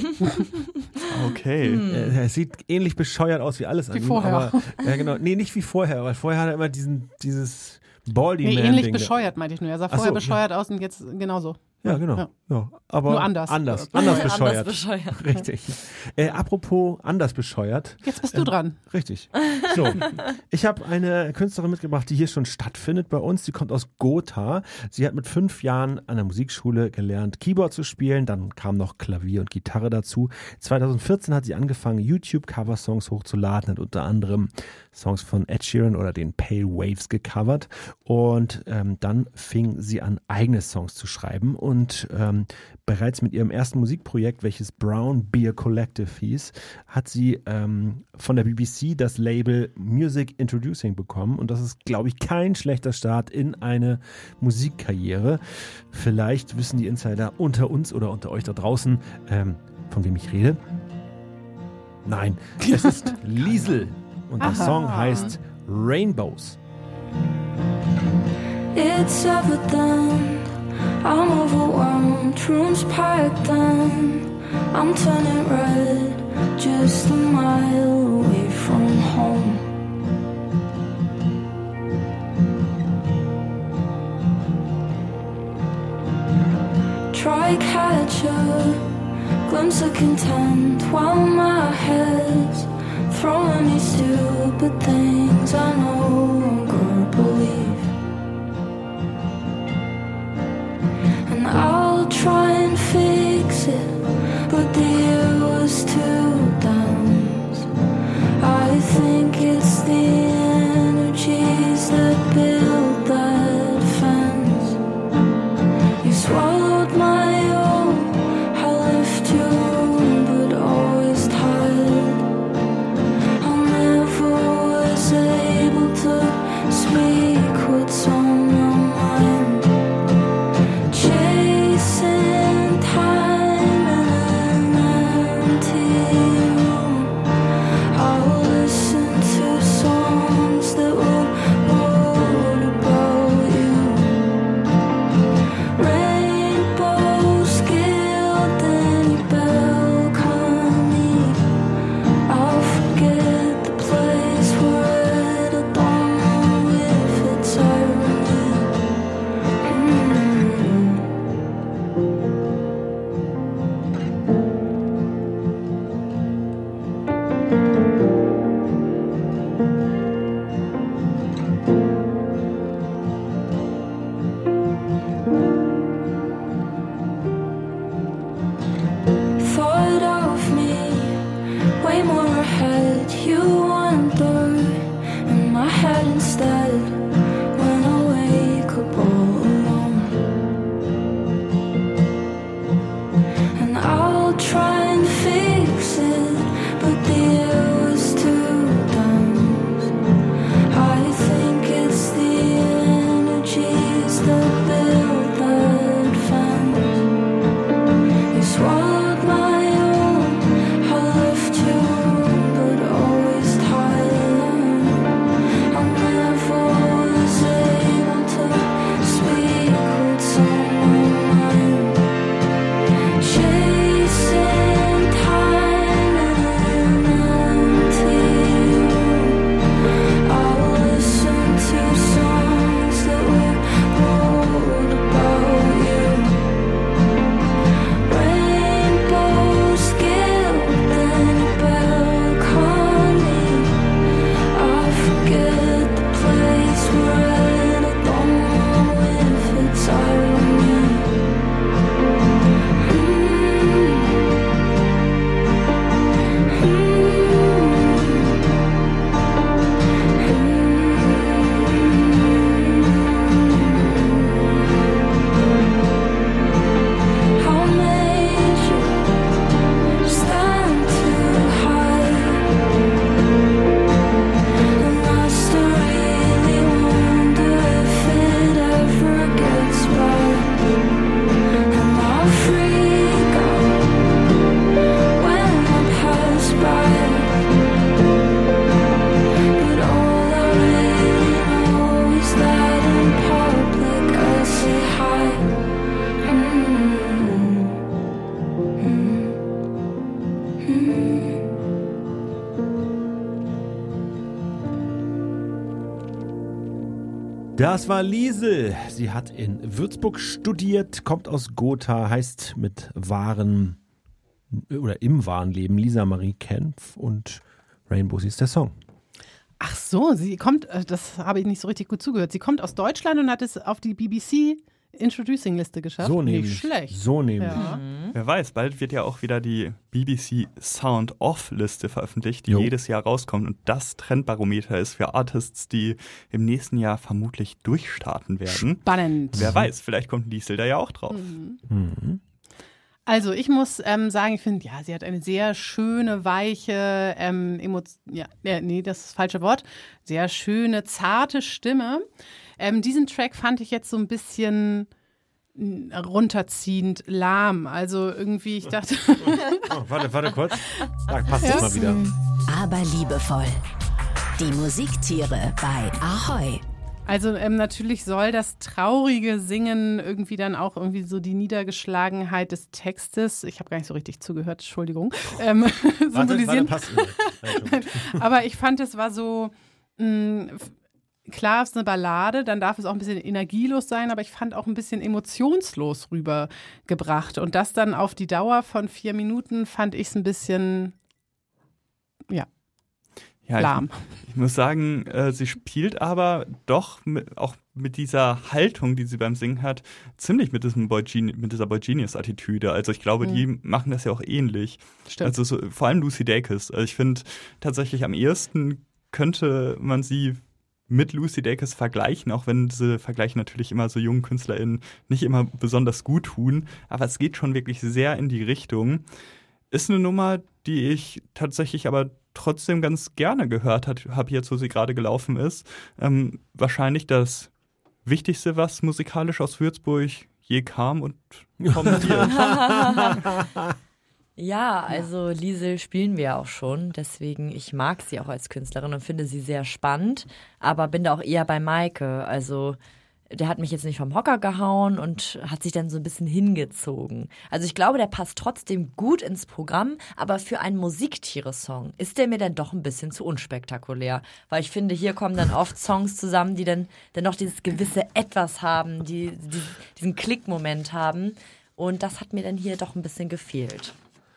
Okay. Er sieht ähnlich bescheuert aus wie alles an ihm. vorher. Aber, ja, genau. Nee, nicht wie vorher, weil vorher hat er immer dieses Baldy-Man-Ding. ähnlich bescheuert, meinte ich nur. Er sah Ach so, vorher okay. bescheuert aus und jetzt genauso. Ja, genau. Ja. Ja. Aber Nur anders. Anders Ja, bescheuert. anders bescheuert. Richtig. Apropos anders bescheuert. Jetzt bist du dran. Richtig. So, ich habe eine Künstlerin mitgebracht, die hier schon stattfindet bei uns. Die kommt aus Gotha. Sie hat mit 5 Jahren an der Musikschule gelernt, Keyboard zu spielen. Dann kam noch Klavier und Gitarre dazu. 2014 hat sie angefangen, YouTube-Cover-Songs hochzuladen, hat unter anderem Songs von Ed Sheeran oder den Pale Waves gecovert. Und dann fing sie an, eigene Songs zu schreiben. Und bereits mit ihrem ersten Musikprojekt, welches Brown Beer Collective hieß, hat sie von der BBC das Label Music Introducing bekommen. Und das ist, glaube ich, kein schlechter Start in eine Musikkarriere. Vielleicht wissen die Insider unter uns oder unter euch da draußen, von wem ich rede. Nein, es ist Liesl. Und der Song heißt Rainbows. It's evident I'm overwhelmed, rooms packed and I'm turning red, just a mile away from home. Try catch a glimpse of content while my head's throwing me stupid things I know I'm gonna believe. And I'll try and fix it, but the year was too dense. I think it's the energies that build that fence. You swallowed my own, I left your room, but always tired. I never was able to Das war Liesel. Sie hat in Würzburg studiert, kommt aus Gotha, heißt mit wahren oder im wahren Leben Lisa Marie Kempf und Rainbow, sie ist der Song. Ach so, sie kommt, das habe ich nicht so richtig gut zugehört. Sie kommt aus Deutschland und hat es auf die BBC Introducing-Liste geschafft. So nämlich. Nicht schlecht. So nämlich. Ja. Wer weiß, bald wird ja auch wieder die BBC Sound Off-Liste veröffentlicht, die Jo. jedes Jahr rauskommt. Und das Trendbarometer ist für Artists, die im nächsten Jahr vermutlich durchstarten werden. Spannend. Wer weiß, vielleicht kommt Liesel da ja auch drauf. Mhm. Also ich muss sagen, ich finde, ja, sie hat eine sehr schöne, weiche, das ist das falsche Wort, sehr schöne, zarte Stimme. Diesen Track fand ich jetzt so ein bisschen runterziehend, lahm. Also irgendwie, ich dachte... Oh, warte kurz. Da passt es mal wieder. Aber liebevoll. Die Musiktiere bei Ahoi. Also natürlich soll das traurige Singen irgendwie dann auch irgendwie so die Niedergeschlagenheit des Textes, ich habe gar nicht so richtig zugehört, Entschuldigung, symbolisieren. Passt. Aber ich fand, es war so, klar, es ist eine Ballade, dann darf es auch ein bisschen energielos sein, aber ich fand auch ein bisschen emotionslos rübergebracht. Und das dann auf die Dauer von 4 Minuten fand ich es ein bisschen, ja, lahm. Ich muss sagen, sie spielt aber doch auch mit dieser Haltung, die sie beim Singen hat, ziemlich mit dieser Boy Genius-Attitüde. Also ich glaube, die machen das ja auch ähnlich. Stimmt. Also vor allem Lucy Dacus. Also ich finde tatsächlich am ehesten könnte man sie mit Lucy Dacus vergleichen, auch wenn diese Vergleiche natürlich immer so jungen KünstlerInnen nicht immer besonders gut tun. Aber es geht schon wirklich sehr in die Richtung. Ist eine Nummer, die ich tatsächlich aber trotzdem ganz gerne gehört habe jetzt, wo sie gerade gelaufen ist. Wahrscheinlich das Wichtigste, was musikalisch aus Würzburg je kam und kommt wird. Ja, also Liesel spielen wir auch schon, deswegen ich mag sie auch als Künstlerin und finde sie sehr spannend, aber bin da auch eher bei Maike, also der hat mich jetzt nicht vom Hocker gehauen und hat sich dann so ein bisschen hingezogen. Also ich glaube, der passt trotzdem gut ins Programm, aber für einen Musiktiere-Song ist der mir dann doch ein bisschen zu unspektakulär. Weil ich finde, hier kommen dann oft Songs zusammen, die dann noch dieses gewisse Etwas haben, die diesen Klickmoment haben. Und das hat mir dann hier doch ein bisschen gefehlt.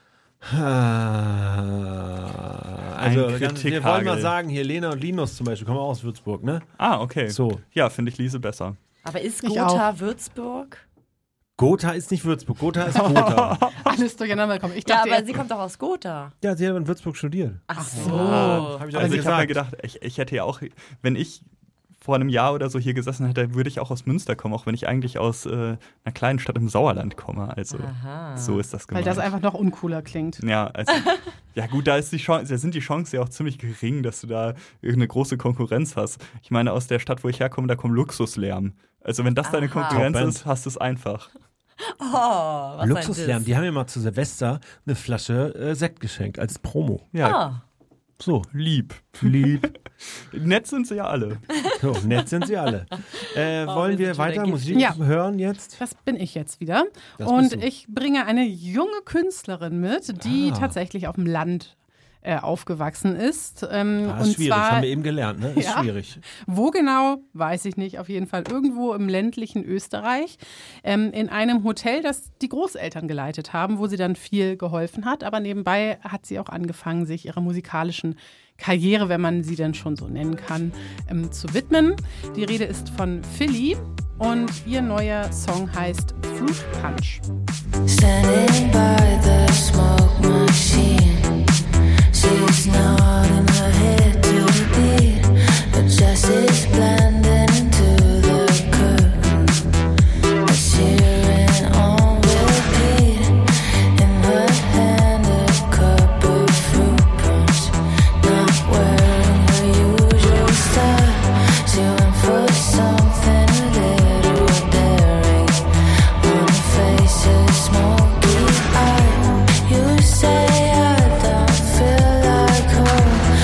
Also wir wollen mal sagen, hier Lena und Linus zum Beispiel, kommen auch aus Würzburg, ne? Ah, okay. So. Ja, finde ich Liese besser. Aber ist Ich Gotha Würzburg? Gotha ist nicht Würzburg, Gotha ist Gotha. Alles durcheinander gekommen. Ich Ja, dachte, aber sie kommt doch aus Gotha. Ja, sie hat in Würzburg studiert. Ach so. Hab ich Also ich habe mir gesagt. gedacht, ich hätte ja auch, wenn ich vor einem Jahr oder so hier gesessen hätte, würde ich auch aus Münster kommen, auch wenn ich eigentlich aus einer kleinen Stadt im Sauerland komme. Also so ist das weil gemeint. das einfach noch uncooler klingt. Ja, also, ja gut, da sind die Chancen ja auch ziemlich gering, dass du da eine große Konkurrenz hast. Ich meine, aus der Stadt, wo ich herkomme, da kommt Luxuslärm. Also wenn das deine Konkurrenz Top-Band. ist, hast du es einfach. Oh, was Luxuslärm, ein die haben mir mal zu Silvester eine Flasche Sekt geschenkt als Promo. Ja, Ah, So, lieb. Nett sind sie ja alle. so nett sind sie alle. Wollen wir wir sind schon weiter der Musik Ja. hören jetzt? Das bin ich jetzt wieder. Das Und bist du. ich bringe eine junge Künstlerin mit, die tatsächlich auf dem Land aufgewachsen ist. Das und ist schwierig, zwar, haben wir eben gelernt, ne? Ist Ja. schwierig. wo genau, weiß ich nicht. Auf jeden Fall irgendwo im ländlichen Österreich. In einem Hotel, das die Großeltern geleitet haben, wo sie dann viel geholfen hat. Aber nebenbei hat sie auch angefangen, sich ihrer musikalischen Karriere, wenn man sie denn schon so nennen kann, zu widmen. Die Rede ist von Philly und ihr neuer Song heißt Fruit Punch. Standing by the smoke machine. She's nodding her head to the beat. The jazz is blending into the curtains. It's cheering on repeat. In her hand a cup of fruit punch. Not wearing her usual style. She went for something a little daring. On her face a smoky eye. You say I don't feel like home.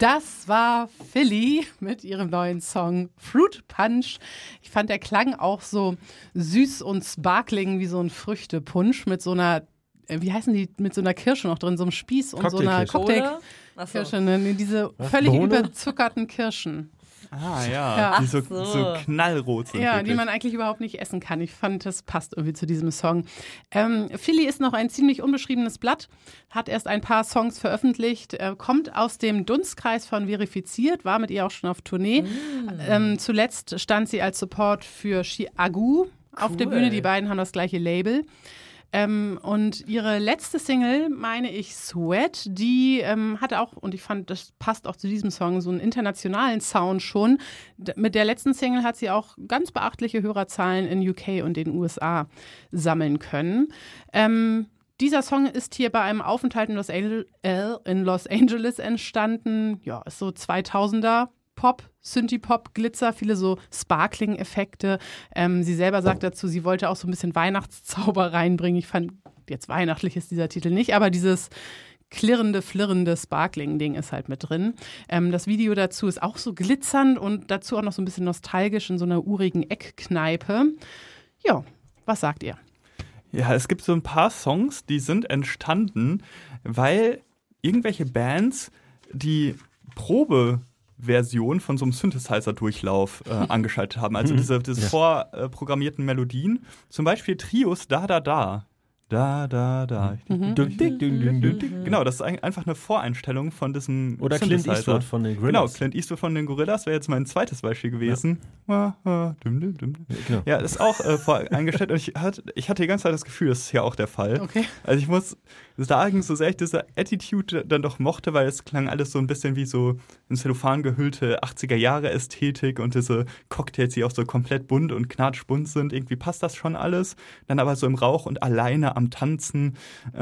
Das war Philly mit ihrem neuen Song Fruit Punch. Ich fand, der klang auch so süß und sparkling wie so ein Früchtepunsch mit so einer, wie heißen die, mit so einer Kirsche noch drin, so einem Spieß und so einer Cocktailkirsche. Ne? Diese völlig überzuckerten Kirschen. Ah ja, die so knallrot sind. Ja, wirklich. die man eigentlich überhaupt nicht essen kann. Ich fand, das passt irgendwie zu diesem Song. Philly ist noch ein ziemlich unbeschriebenes Blatt, hat erst ein paar Songs veröffentlicht, kommt aus dem Dunstkreis von Verifiziert, war mit ihr auch schon auf Tournee. Zuletzt stand sie als Support für Chiagu auf der Bühne. Die beiden haben das gleiche Label. Und ihre letzte Single, meine ich, Sweat, die hatte auch, und ich fand, das passt auch zu diesem Song, so einen internationalen Sound schon. Mit der letzten Single hat sie auch ganz beachtliche Hörerzahlen in UK und den USA sammeln können. Dieser Song ist hier bei einem Aufenthalt in Los Angeles entstanden. Ja, ist so 2000er Pop, Synthie-Pop, Glitzer, viele so Sparkling-Effekte. Sie selber sagt dazu, sie wollte auch so ein bisschen Weihnachtszauber reinbringen. Ich fand, jetzt weihnachtlich ist dieser Titel nicht, aber dieses klirrende, flirrende Sparkling-Ding ist halt mit drin. Das Video dazu ist auch so glitzernd und dazu auch noch so ein bisschen nostalgisch in so einer urigen Eckkneipe. Ja, was sagt ihr? Ja, es gibt so ein paar Songs, die sind entstanden, weil irgendwelche Bands die Probeversion von so einem Synthesizer-Durchlauf angeschaltet haben. Also diese vorprogrammierten Melodien. Zum Beispiel Trios Da. Genau, das ist einfach eine Voreinstellung von diesem Oder Synthesizer. Clint Eastwood von den Gorillaz. Genau, Clint Eastwood von den Gorillaz wäre jetzt mein zweites Beispiel gewesen. Ja, ja, ist auch voreingestellt. Und ich hatte die ganze Zeit das Gefühl, das ist ja auch der Fall. Okay. Also ich muss sagen, so sehr ich diese Attitude dann doch mochte, weil es klang alles so ein bisschen wie so in Zellophan gehüllte 80er-Jahre-Ästhetik und diese Cocktails, die auch so komplett bunt und knatschbunt sind. Irgendwie passt das schon alles. Dann aber so im Rauch und alleine am Tanzen.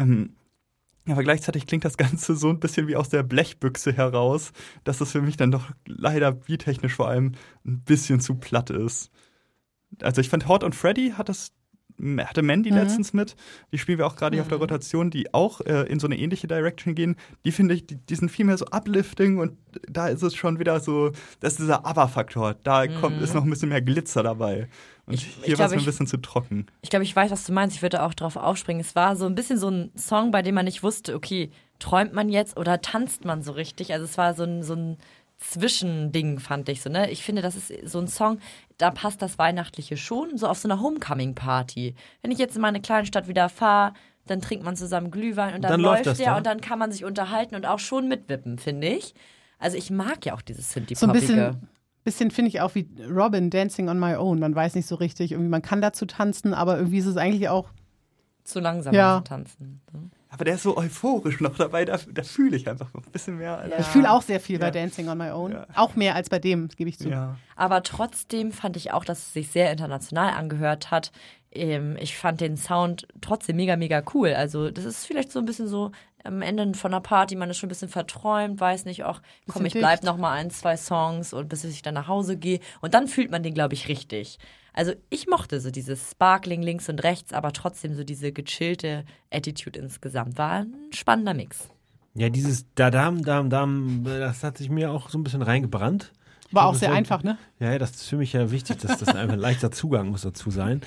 Aber gleichzeitig klingt das Ganze so ein bisschen wie aus der Blechbüchse heraus, dass es für mich dann doch leider beattechnisch vor allem ein bisschen zu platt ist. Also ich fand Hot und Freddy hatte Mandy letztens mit. Die spielen wir auch gerade hier auf der Rotation, die auch in so eine ähnliche Direction gehen. Die finde ich, die sind viel mehr so uplifting und da ist es schon wieder so, das ist dieser Aber-Faktor. Da ist noch ein bisschen mehr Glitzer dabei. Und hier war es mir ein bisschen zu trocken. Ich glaube, ich weiß, was du meinst. Ich würde auch drauf aufspringen. Es war so ein bisschen so ein Song, bei dem man nicht wusste, okay, träumt man jetzt oder tanzt man so richtig? Also es war so ein Zwischending, fand ich so, ne? Ich finde, das ist so ein Song, da passt das Weihnachtliche schon, so auf so einer Homecoming-Party. Wenn ich jetzt in meine kleine Stadt wieder fahre, dann trinkt man zusammen Glühwein und dann läuft der und dann kann man sich unterhalten und auch schon mitwippen, finde ich. Also ich mag ja auch dieses Synthie-Poppige. So ein bisschen finde ich auch wie Robin, Dancing on My Own. Man weiß nicht so richtig, irgendwie man kann dazu tanzen, aber irgendwie ist es eigentlich auch zu langsam zu tanzen. So. Aber der ist so euphorisch noch dabei, da fühle ich einfach noch ein bisschen mehr. Ja. Ich fühle auch sehr viel bei Dancing on My Own. Ja. Auch mehr als bei dem, das gebe ich zu. Ja. Aber trotzdem fand ich auch, dass es sich sehr international angehört hat. Ich fand den Sound trotzdem mega, mega cool. Also das ist vielleicht so ein bisschen so am Ende von einer Party, man ist schon ein bisschen verträumt, weiß nicht, komm, ich bleib noch mal 1, 2 Songs und bis ich dann nach Hause gehe. Und dann fühlt man den, glaube ich, richtig. Also ich mochte so dieses Sparkling links und rechts, aber trotzdem so diese gechillte Attitude insgesamt. War ein spannender Mix. Ja, dieses Dadam, das hat sich mir auch so ein bisschen reingebrannt. War auch sehr einfach, ne? Ja, das ist für mich ja wichtig, dass das einfach ein leichter Zugang muss dazu sein.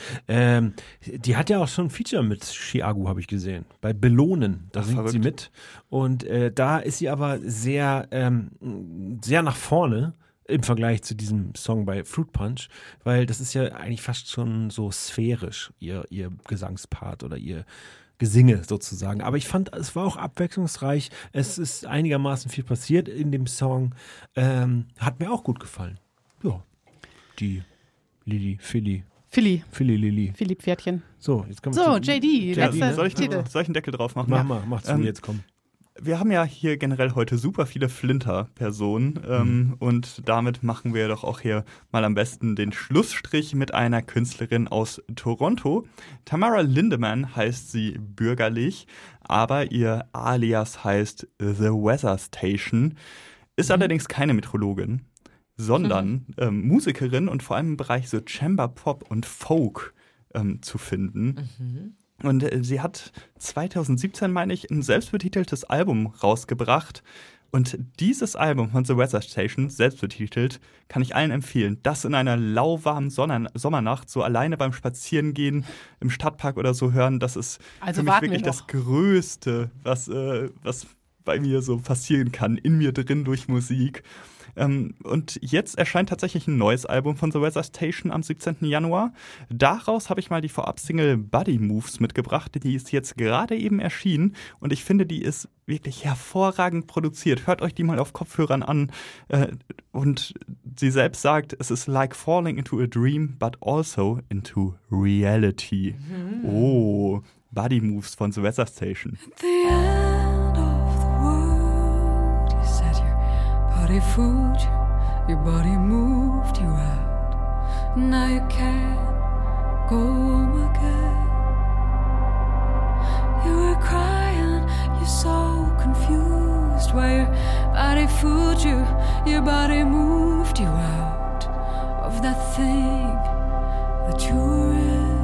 Die hat ja auch schon ein Feature mit Chiagu, habe ich gesehen. Bei Belohnen, da singt sie mit. Und da ist sie aber sehr, sehr nach vorne im Vergleich zu diesem Song bei Fruit Punch, weil das ist ja eigentlich fast schon so sphärisch, ihr Gesangspart oder ihr Gesinge sozusagen. Aber ich fand, es war auch abwechslungsreich. Es ist einigermaßen viel passiert in dem Song. Hat mir auch gut gefallen. Ja, die Philly Pferdchen. So, jetzt kommen wir zu JD, letzter soll ich Titel. einen Deckel drauf machen? Mach zu, jetzt komm. Wir haben ja hier generell heute super viele Flinter-Personen und damit machen wir doch auch hier mal am besten den Schlussstrich mit einer Künstlerin aus Toronto. Tamara Lindemann heißt sie bürgerlich, aber ihr Alias heißt The Weather Station, ist allerdings keine Meteorologin, sondern Musikerin und vor allem im Bereich so Chamber Pop und Folk zu finden. Und sie hat 2017, meine ich, ein selbstbetiteltes Album rausgebracht. Und dieses Album von The Weather Station, selbst betitelt, kann ich allen empfehlen. Das in einer lauwarmen Sommernacht, so alleine beim Spazierengehen im Stadtpark oder so hören, das ist Also für mich warten wir wirklich noch. das Größte, was bei mir so passieren kann, in mir drin durch Musik. Und jetzt erscheint tatsächlich ein neues Album von The Weather Station am 17. Januar. Daraus habe ich mal die Vorab-Single Body Moves mitgebracht. Die ist jetzt gerade eben erschienen und ich finde, die ist wirklich hervorragend produziert. Hört euch die mal auf Kopfhörern an. Und sie selbst sagt, es ist like falling into a dream, but also into reality. Oh, Body Moves von The Weather Station. The end of the world. You said your body fooled you, your body moved you out. Now you can't go home again. You were crying, you're so confused. Why your body fooled you, your body moved you out of that thing that you were in.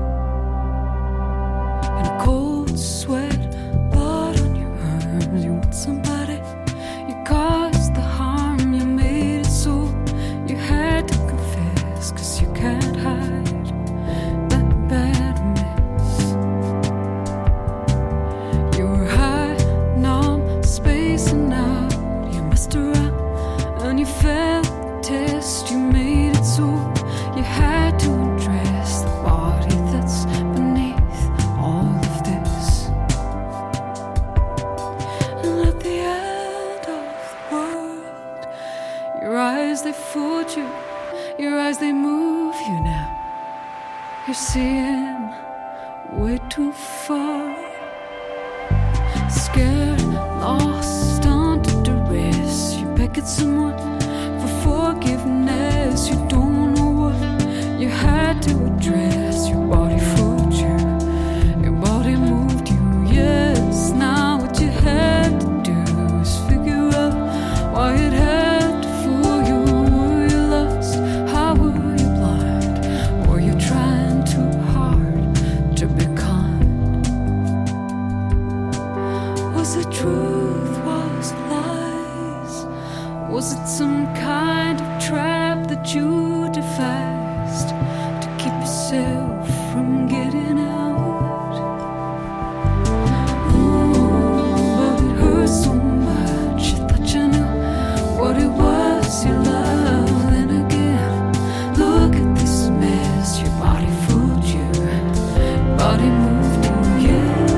And a cold sweat, blood on your arms. You want somebody, you caused the harm, you made it so you had to confess, 'cause you can't hide that bad mess. You were high, numb, spacing out. You messed around and you failed the test. You made it so you had to address the body that's beneath all of this. And at the end of the world, your eyes they fooled you, your eyes they move you now. You're seeing way too far. Scared, lost, under duress. You beg at someone for forgiveness. You don't know what you had to address. Your body fooled you, your body moved you. Yes, now what you had to do is figure out why it had to fool you. Were you lost? How were you blind? Were you trying too hard to be kind? Was it truth? Was it lies? Was it some kind of trap that you devised to keep yourself from getting out? But it hurt so much. You thought you knew what it was you loved. Then again, look at this mess. Your body fooled you, your body moved you, yes.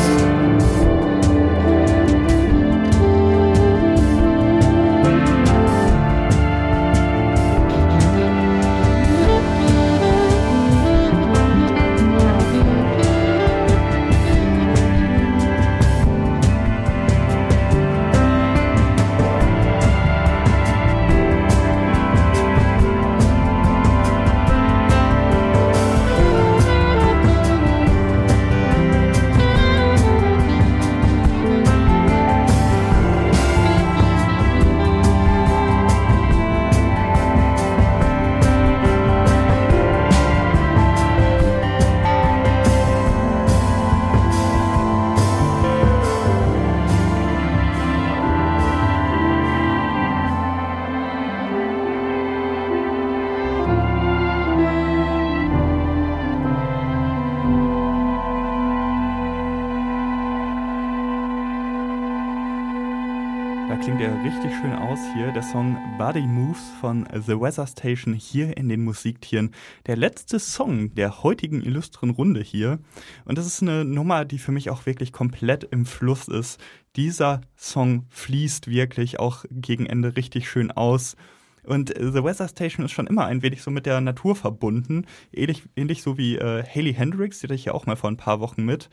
Da klingt er richtig schön aus hier, der Song Body Moves von The Weather Station hier in den Musiktieren. Der letzte Song der heutigen illustren Runde hier. Und das ist eine Nummer, die für mich auch wirklich komplett im Fluss ist. Dieser Song fließt wirklich auch gegen Ende richtig schön aus. Und The Weather Station ist schon immer ein wenig so mit der Natur verbunden. Ähnlich so wie Hayley Hendrix, die hatte ich ja auch mal vor ein paar Wochen mit.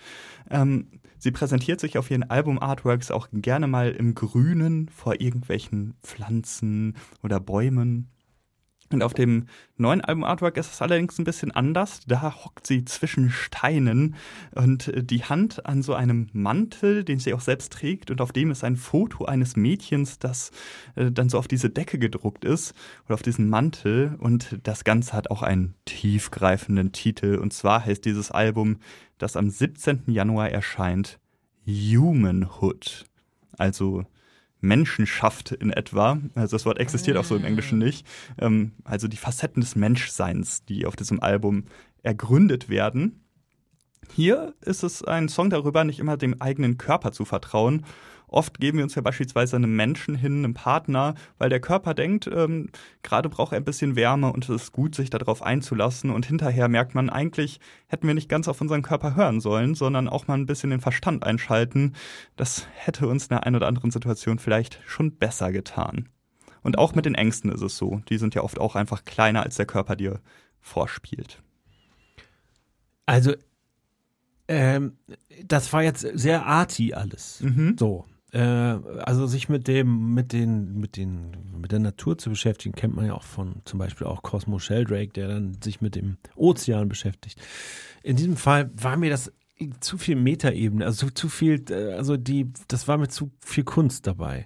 Sie präsentiert sich auf ihren Album-Artworks auch gerne mal im Grünen vor irgendwelchen Pflanzen oder Bäumen. Und auf dem neuen Album-Artwork ist es allerdings ein bisschen anders. Da hockt sie zwischen Steinen und die Hand an so einem Mantel, den sie auch selbst trägt. Und auf dem ist ein Foto eines Mädchens, das dann so auf diese Decke gedruckt ist oder auf diesen Mantel. Und das Ganze hat auch einen tiefgreifenden Titel. Und zwar heißt dieses Album, das am 17. Januar erscheint, Humanhood. Also Menschenschaft in etwa. Also das Wort existiert auch so im Englischen nicht. Also die Facetten des Menschseins, die auf diesem Album ergründet werden. Hier ist es ein Song darüber, nicht immer dem eigenen Körper zu vertrauen. Oft geben wir uns ja beispielsweise einem Menschen hin, einem Partner, weil der Körper denkt, gerade braucht er ein bisschen Wärme und es ist gut, sich darauf einzulassen. Und hinterher merkt man, eigentlich hätten wir nicht ganz auf unseren Körper hören sollen, sondern auch mal ein bisschen den Verstand einschalten. Das hätte uns in der einen oder anderen Situation vielleicht schon besser getan. Und auch mit den Ängsten ist es so. Die sind ja oft auch einfach kleiner, als der Körper dir vorspielt. Also, das war jetzt sehr arty alles. So. Also sich mit der Natur zu beschäftigen, kennt man ja auch von zum Beispiel auch Cosmo Sheldrake, der dann sich mit dem Ozean beschäftigt. In diesem Fall war mir das zu viel Metaebene, also zu viel, das war mir zu viel Kunst dabei.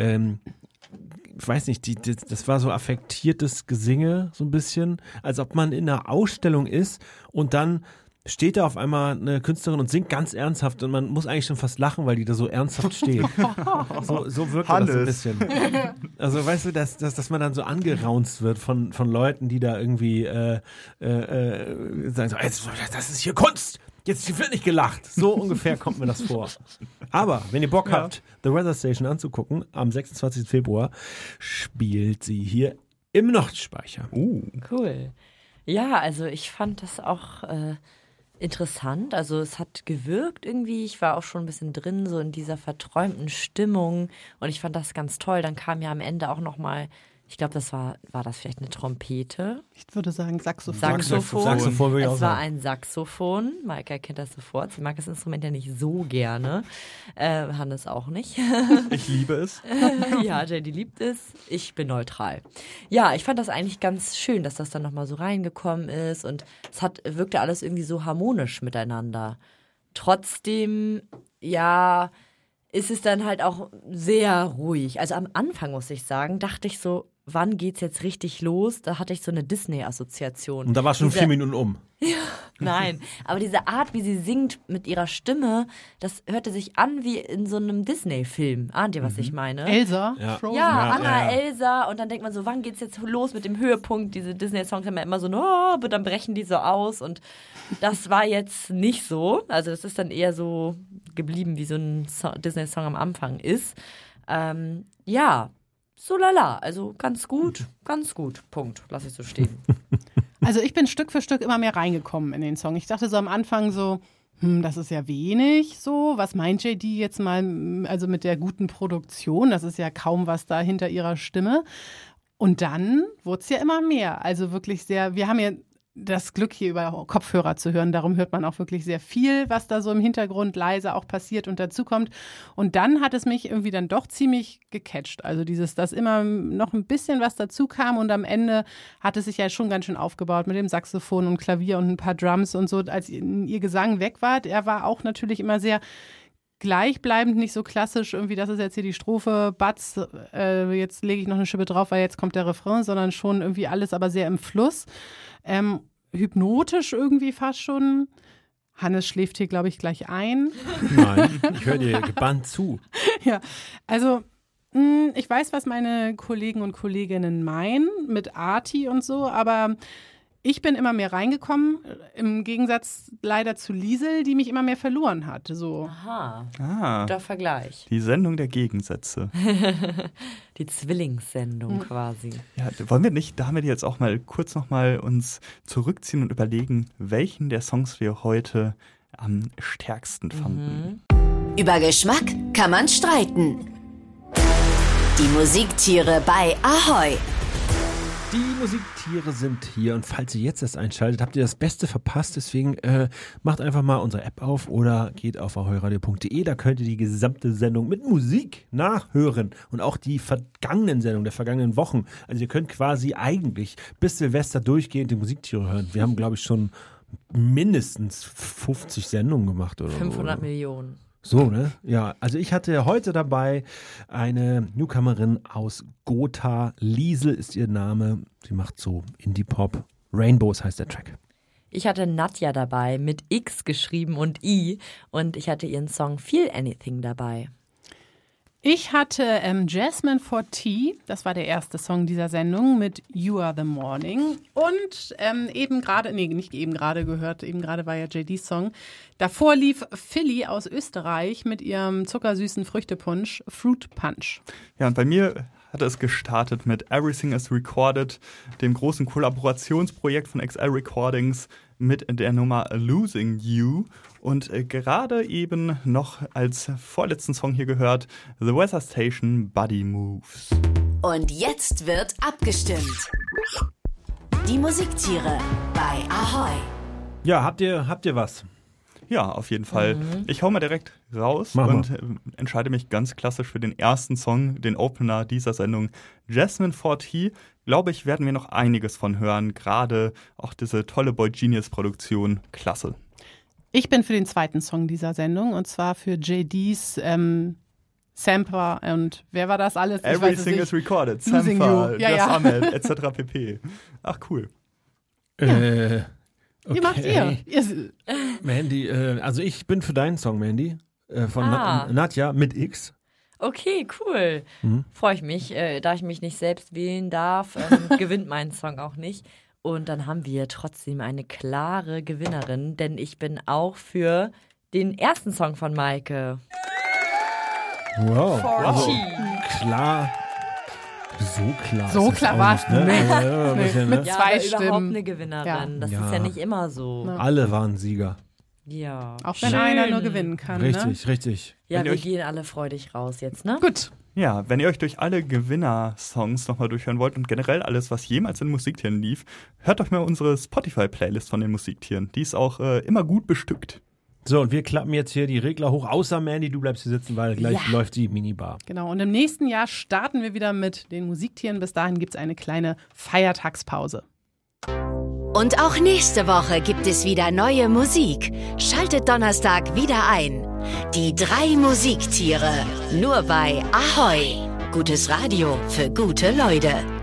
Ich weiß nicht, das war so affektiertes Gesinge, so ein bisschen, als ob man in einer Ausstellung ist und dann steht da auf einmal eine Künstlerin und singt ganz ernsthaft und man muss eigentlich schon fast lachen, weil die da so ernsthaft steht. So wirkt das so ein bisschen. Also weißt du, dass man dann so angeraunzt wird von Leuten, die da irgendwie sagen so, das ist hier Kunst, jetzt wird nicht gelacht. So ungefähr kommt mir das vor. Aber wenn ihr Bock habt, The Weather Station anzugucken, am 26. Februar spielt sie hier im Nordspeicher. Cool. Ja, also ich fand das auch interessant. Also es hat gewirkt irgendwie. Ich war auch schon ein bisschen drin, so in dieser verträumten Stimmung. Und ich fand das ganz toll. Dann kam ja am Ende auch nochmal, ich glaube, war das vielleicht eine Trompete? Ich würde sagen Saxophon. Saxophon würde ich auch Es war sagen. ein Saxophon. Maike kennt das sofort. Sie mag das Instrument ja nicht so gerne. Hannes auch nicht. Ich liebe es. Ja, JD liebt es. Ich bin neutral. Ja, ich fand das eigentlich ganz schön, dass das dann nochmal so reingekommen ist und es wirkte alles irgendwie so harmonisch miteinander. Trotzdem, ja, ist es dann halt auch sehr ruhig. Also am Anfang, muss ich sagen, dachte ich so, wann geht's jetzt richtig los? Da hatte ich so eine Disney-Assoziation. Und da war schon 4 Minuten um. Nein, aber diese Art, wie sie singt mit ihrer Stimme, das hörte sich an wie in so einem Disney-Film. Ahnt ihr, was ich meine? Elsa? Ja. Frozen? Ja, Anna, Elsa. Und dann denkt man so, wann geht's jetzt los mit dem Höhepunkt? Diese Disney-Songs haben ja immer so, aber dann brechen die so aus. Und das war jetzt nicht so. Also das ist dann eher so geblieben, wie so ein Disney-Song am Anfang ist. Ja, so lala. Also ganz gut. Punkt. Lass ich so stehen. Also ich bin Stück für Stück immer mehr reingekommen in den Song. Ich dachte so am Anfang so, das ist ja wenig so. Was meint JD jetzt mal, also mit der guten Produktion? Das ist ja kaum was da hinter ihrer Stimme. Und dann wurde es ja immer mehr. Also wirklich sehr, wir haben ja das Glück, hier über Kopfhörer zu hören. Darum hört man auch wirklich sehr viel, was da so im Hintergrund leise auch passiert und dazukommt. Und dann hat es mich irgendwie dann doch ziemlich gecatcht. Also dass immer noch ein bisschen was dazu kam und am Ende hat es sich ja schon ganz schön aufgebaut mit dem Saxophon und Klavier und ein paar Drums und so. Als ihr Gesang weg war, er war auch natürlich immer sehr gleichbleibend, nicht so klassisch, irgendwie, das ist jetzt hier die Strophe, Batz, jetzt lege ich noch eine Schippe drauf, weil jetzt kommt der Refrain, sondern schon irgendwie alles aber sehr im Fluss. Hypnotisch irgendwie fast schon. Hannes schläft hier, glaube ich, gleich ein. Nein, ich höre dir gebannt zu. Ja, also ich weiß, was meine Kollegen und Kolleginnen meinen mit Arti und so, aber ich bin immer mehr reingekommen, im Gegensatz leider zu Liesel, die mich immer mehr verloren hat. So. Aha, guter Vergleich. Die Sendung der Gegensätze. Die Zwillingssendung quasi. Ja, wollen wir nicht damit jetzt auch mal kurz nochmal uns zurückziehen und überlegen, welchen der Songs wir heute am stärksten fanden? Über Geschmack kann man streiten. Die Musiktiere bei Ahoi. Die Musiktiere sind hier und falls ihr jetzt erst einschaltet, habt ihr das Beste verpasst. Deswegen macht einfach mal unsere App auf oder geht auf ahoiradio.de. Da könnt ihr die gesamte Sendung mit Musik nachhören und auch die vergangenen Sendungen der vergangenen Wochen. Also ihr könnt quasi eigentlich bis Silvester durchgehend die Musiktiere hören. Wir haben, glaube ich, schon mindestens 50 Sendungen gemacht oder 500 so. Millionen. So, ne? Ja, also ich hatte heute dabei eine Newcomerin aus Gotha. Liesel ist ihr Name. Sie macht so Indie-Pop. Rainbows heißt der Track. Ich hatte Nadja dabei, mit X geschrieben und I. Und ich hatte ihren Song Feel Anything dabei. Ich hatte Jasmine for Tea, das war der erste Song dieser Sendung mit You Are the Morning. Und eben gerade gehört, eben gerade war ja JDs Song. Davor lief Philly aus Österreich mit ihrem zuckersüßen Früchtepunsch Fruit Punch. Ja, und bei mir hat es gestartet mit Everything is Recorded, dem großen Kollaborationsprojekt von XL Recordings mit der Nummer Losing You. Und gerade eben noch als vorletzten Song hier gehört, The Weather Station Body Moves. Und jetzt wird abgestimmt. Die Musiktiere bei Ahoi. Ja, habt ihr was? Ja, auf jeden Fall. Ich hau mal direkt raus und entscheide mich ganz klassisch für den ersten Song, den Opener dieser Sendung. Jasmine for Tea, glaube ich, werden wir noch einiges von hören. Gerade auch diese tolle Boy Genius Produktion, klasse. Ich bin für den zweiten Song dieser Sendung und zwar für JDs Sampler und wer war das alles? Everything is Recorded, Losing Sampler, You. Ja. Ahmed, etc. pp. Ach, cool. Okay. Wie macht ihr? Mandy, also ich bin für deinen Song, Mandy, von Nadja mit X. Okay, cool. Freue ich mich. Da ich mich nicht selbst wählen darf, gewinnt mein Song auch nicht. Und dann haben wir trotzdem eine klare Gewinnerin, denn ich bin auch für den ersten Song von Maike. Wow. Also, klar. So klar war es nicht. Mit Ja, zwei aber Stimmen. überhaupt eine Gewinnerin. Ja. Das ist ja nicht immer so. Alle waren Sieger. Ja. Auch wenn Schön. einer nur gewinnen kann. Richtig, richtig. Ja, Wenn ihr wir euch- gehen alle freudig raus jetzt, ne? Gut. Ja, wenn ihr euch durch alle Gewinner-Songs nochmal durchhören wollt und generell alles, was jemals in Musiktieren lief, hört euch mal unsere Spotify-Playlist von den Musiktieren. Die ist auch immer gut bestückt. So, und wir klappen jetzt hier die Regler hoch, außer Mandy, du bleibst hier sitzen, weil gleich läuft die Minibar. Genau. Und im nächsten Jahr starten wir wieder mit den Musiktieren. Bis dahin gibt es eine kleine Feiertagspause. Und auch nächste Woche gibt es wieder neue Musik. Schaltet Donnerstag wieder ein. Die 3 Musiktiere. Nur bei Ahoi. Gutes Radio für gute Leute.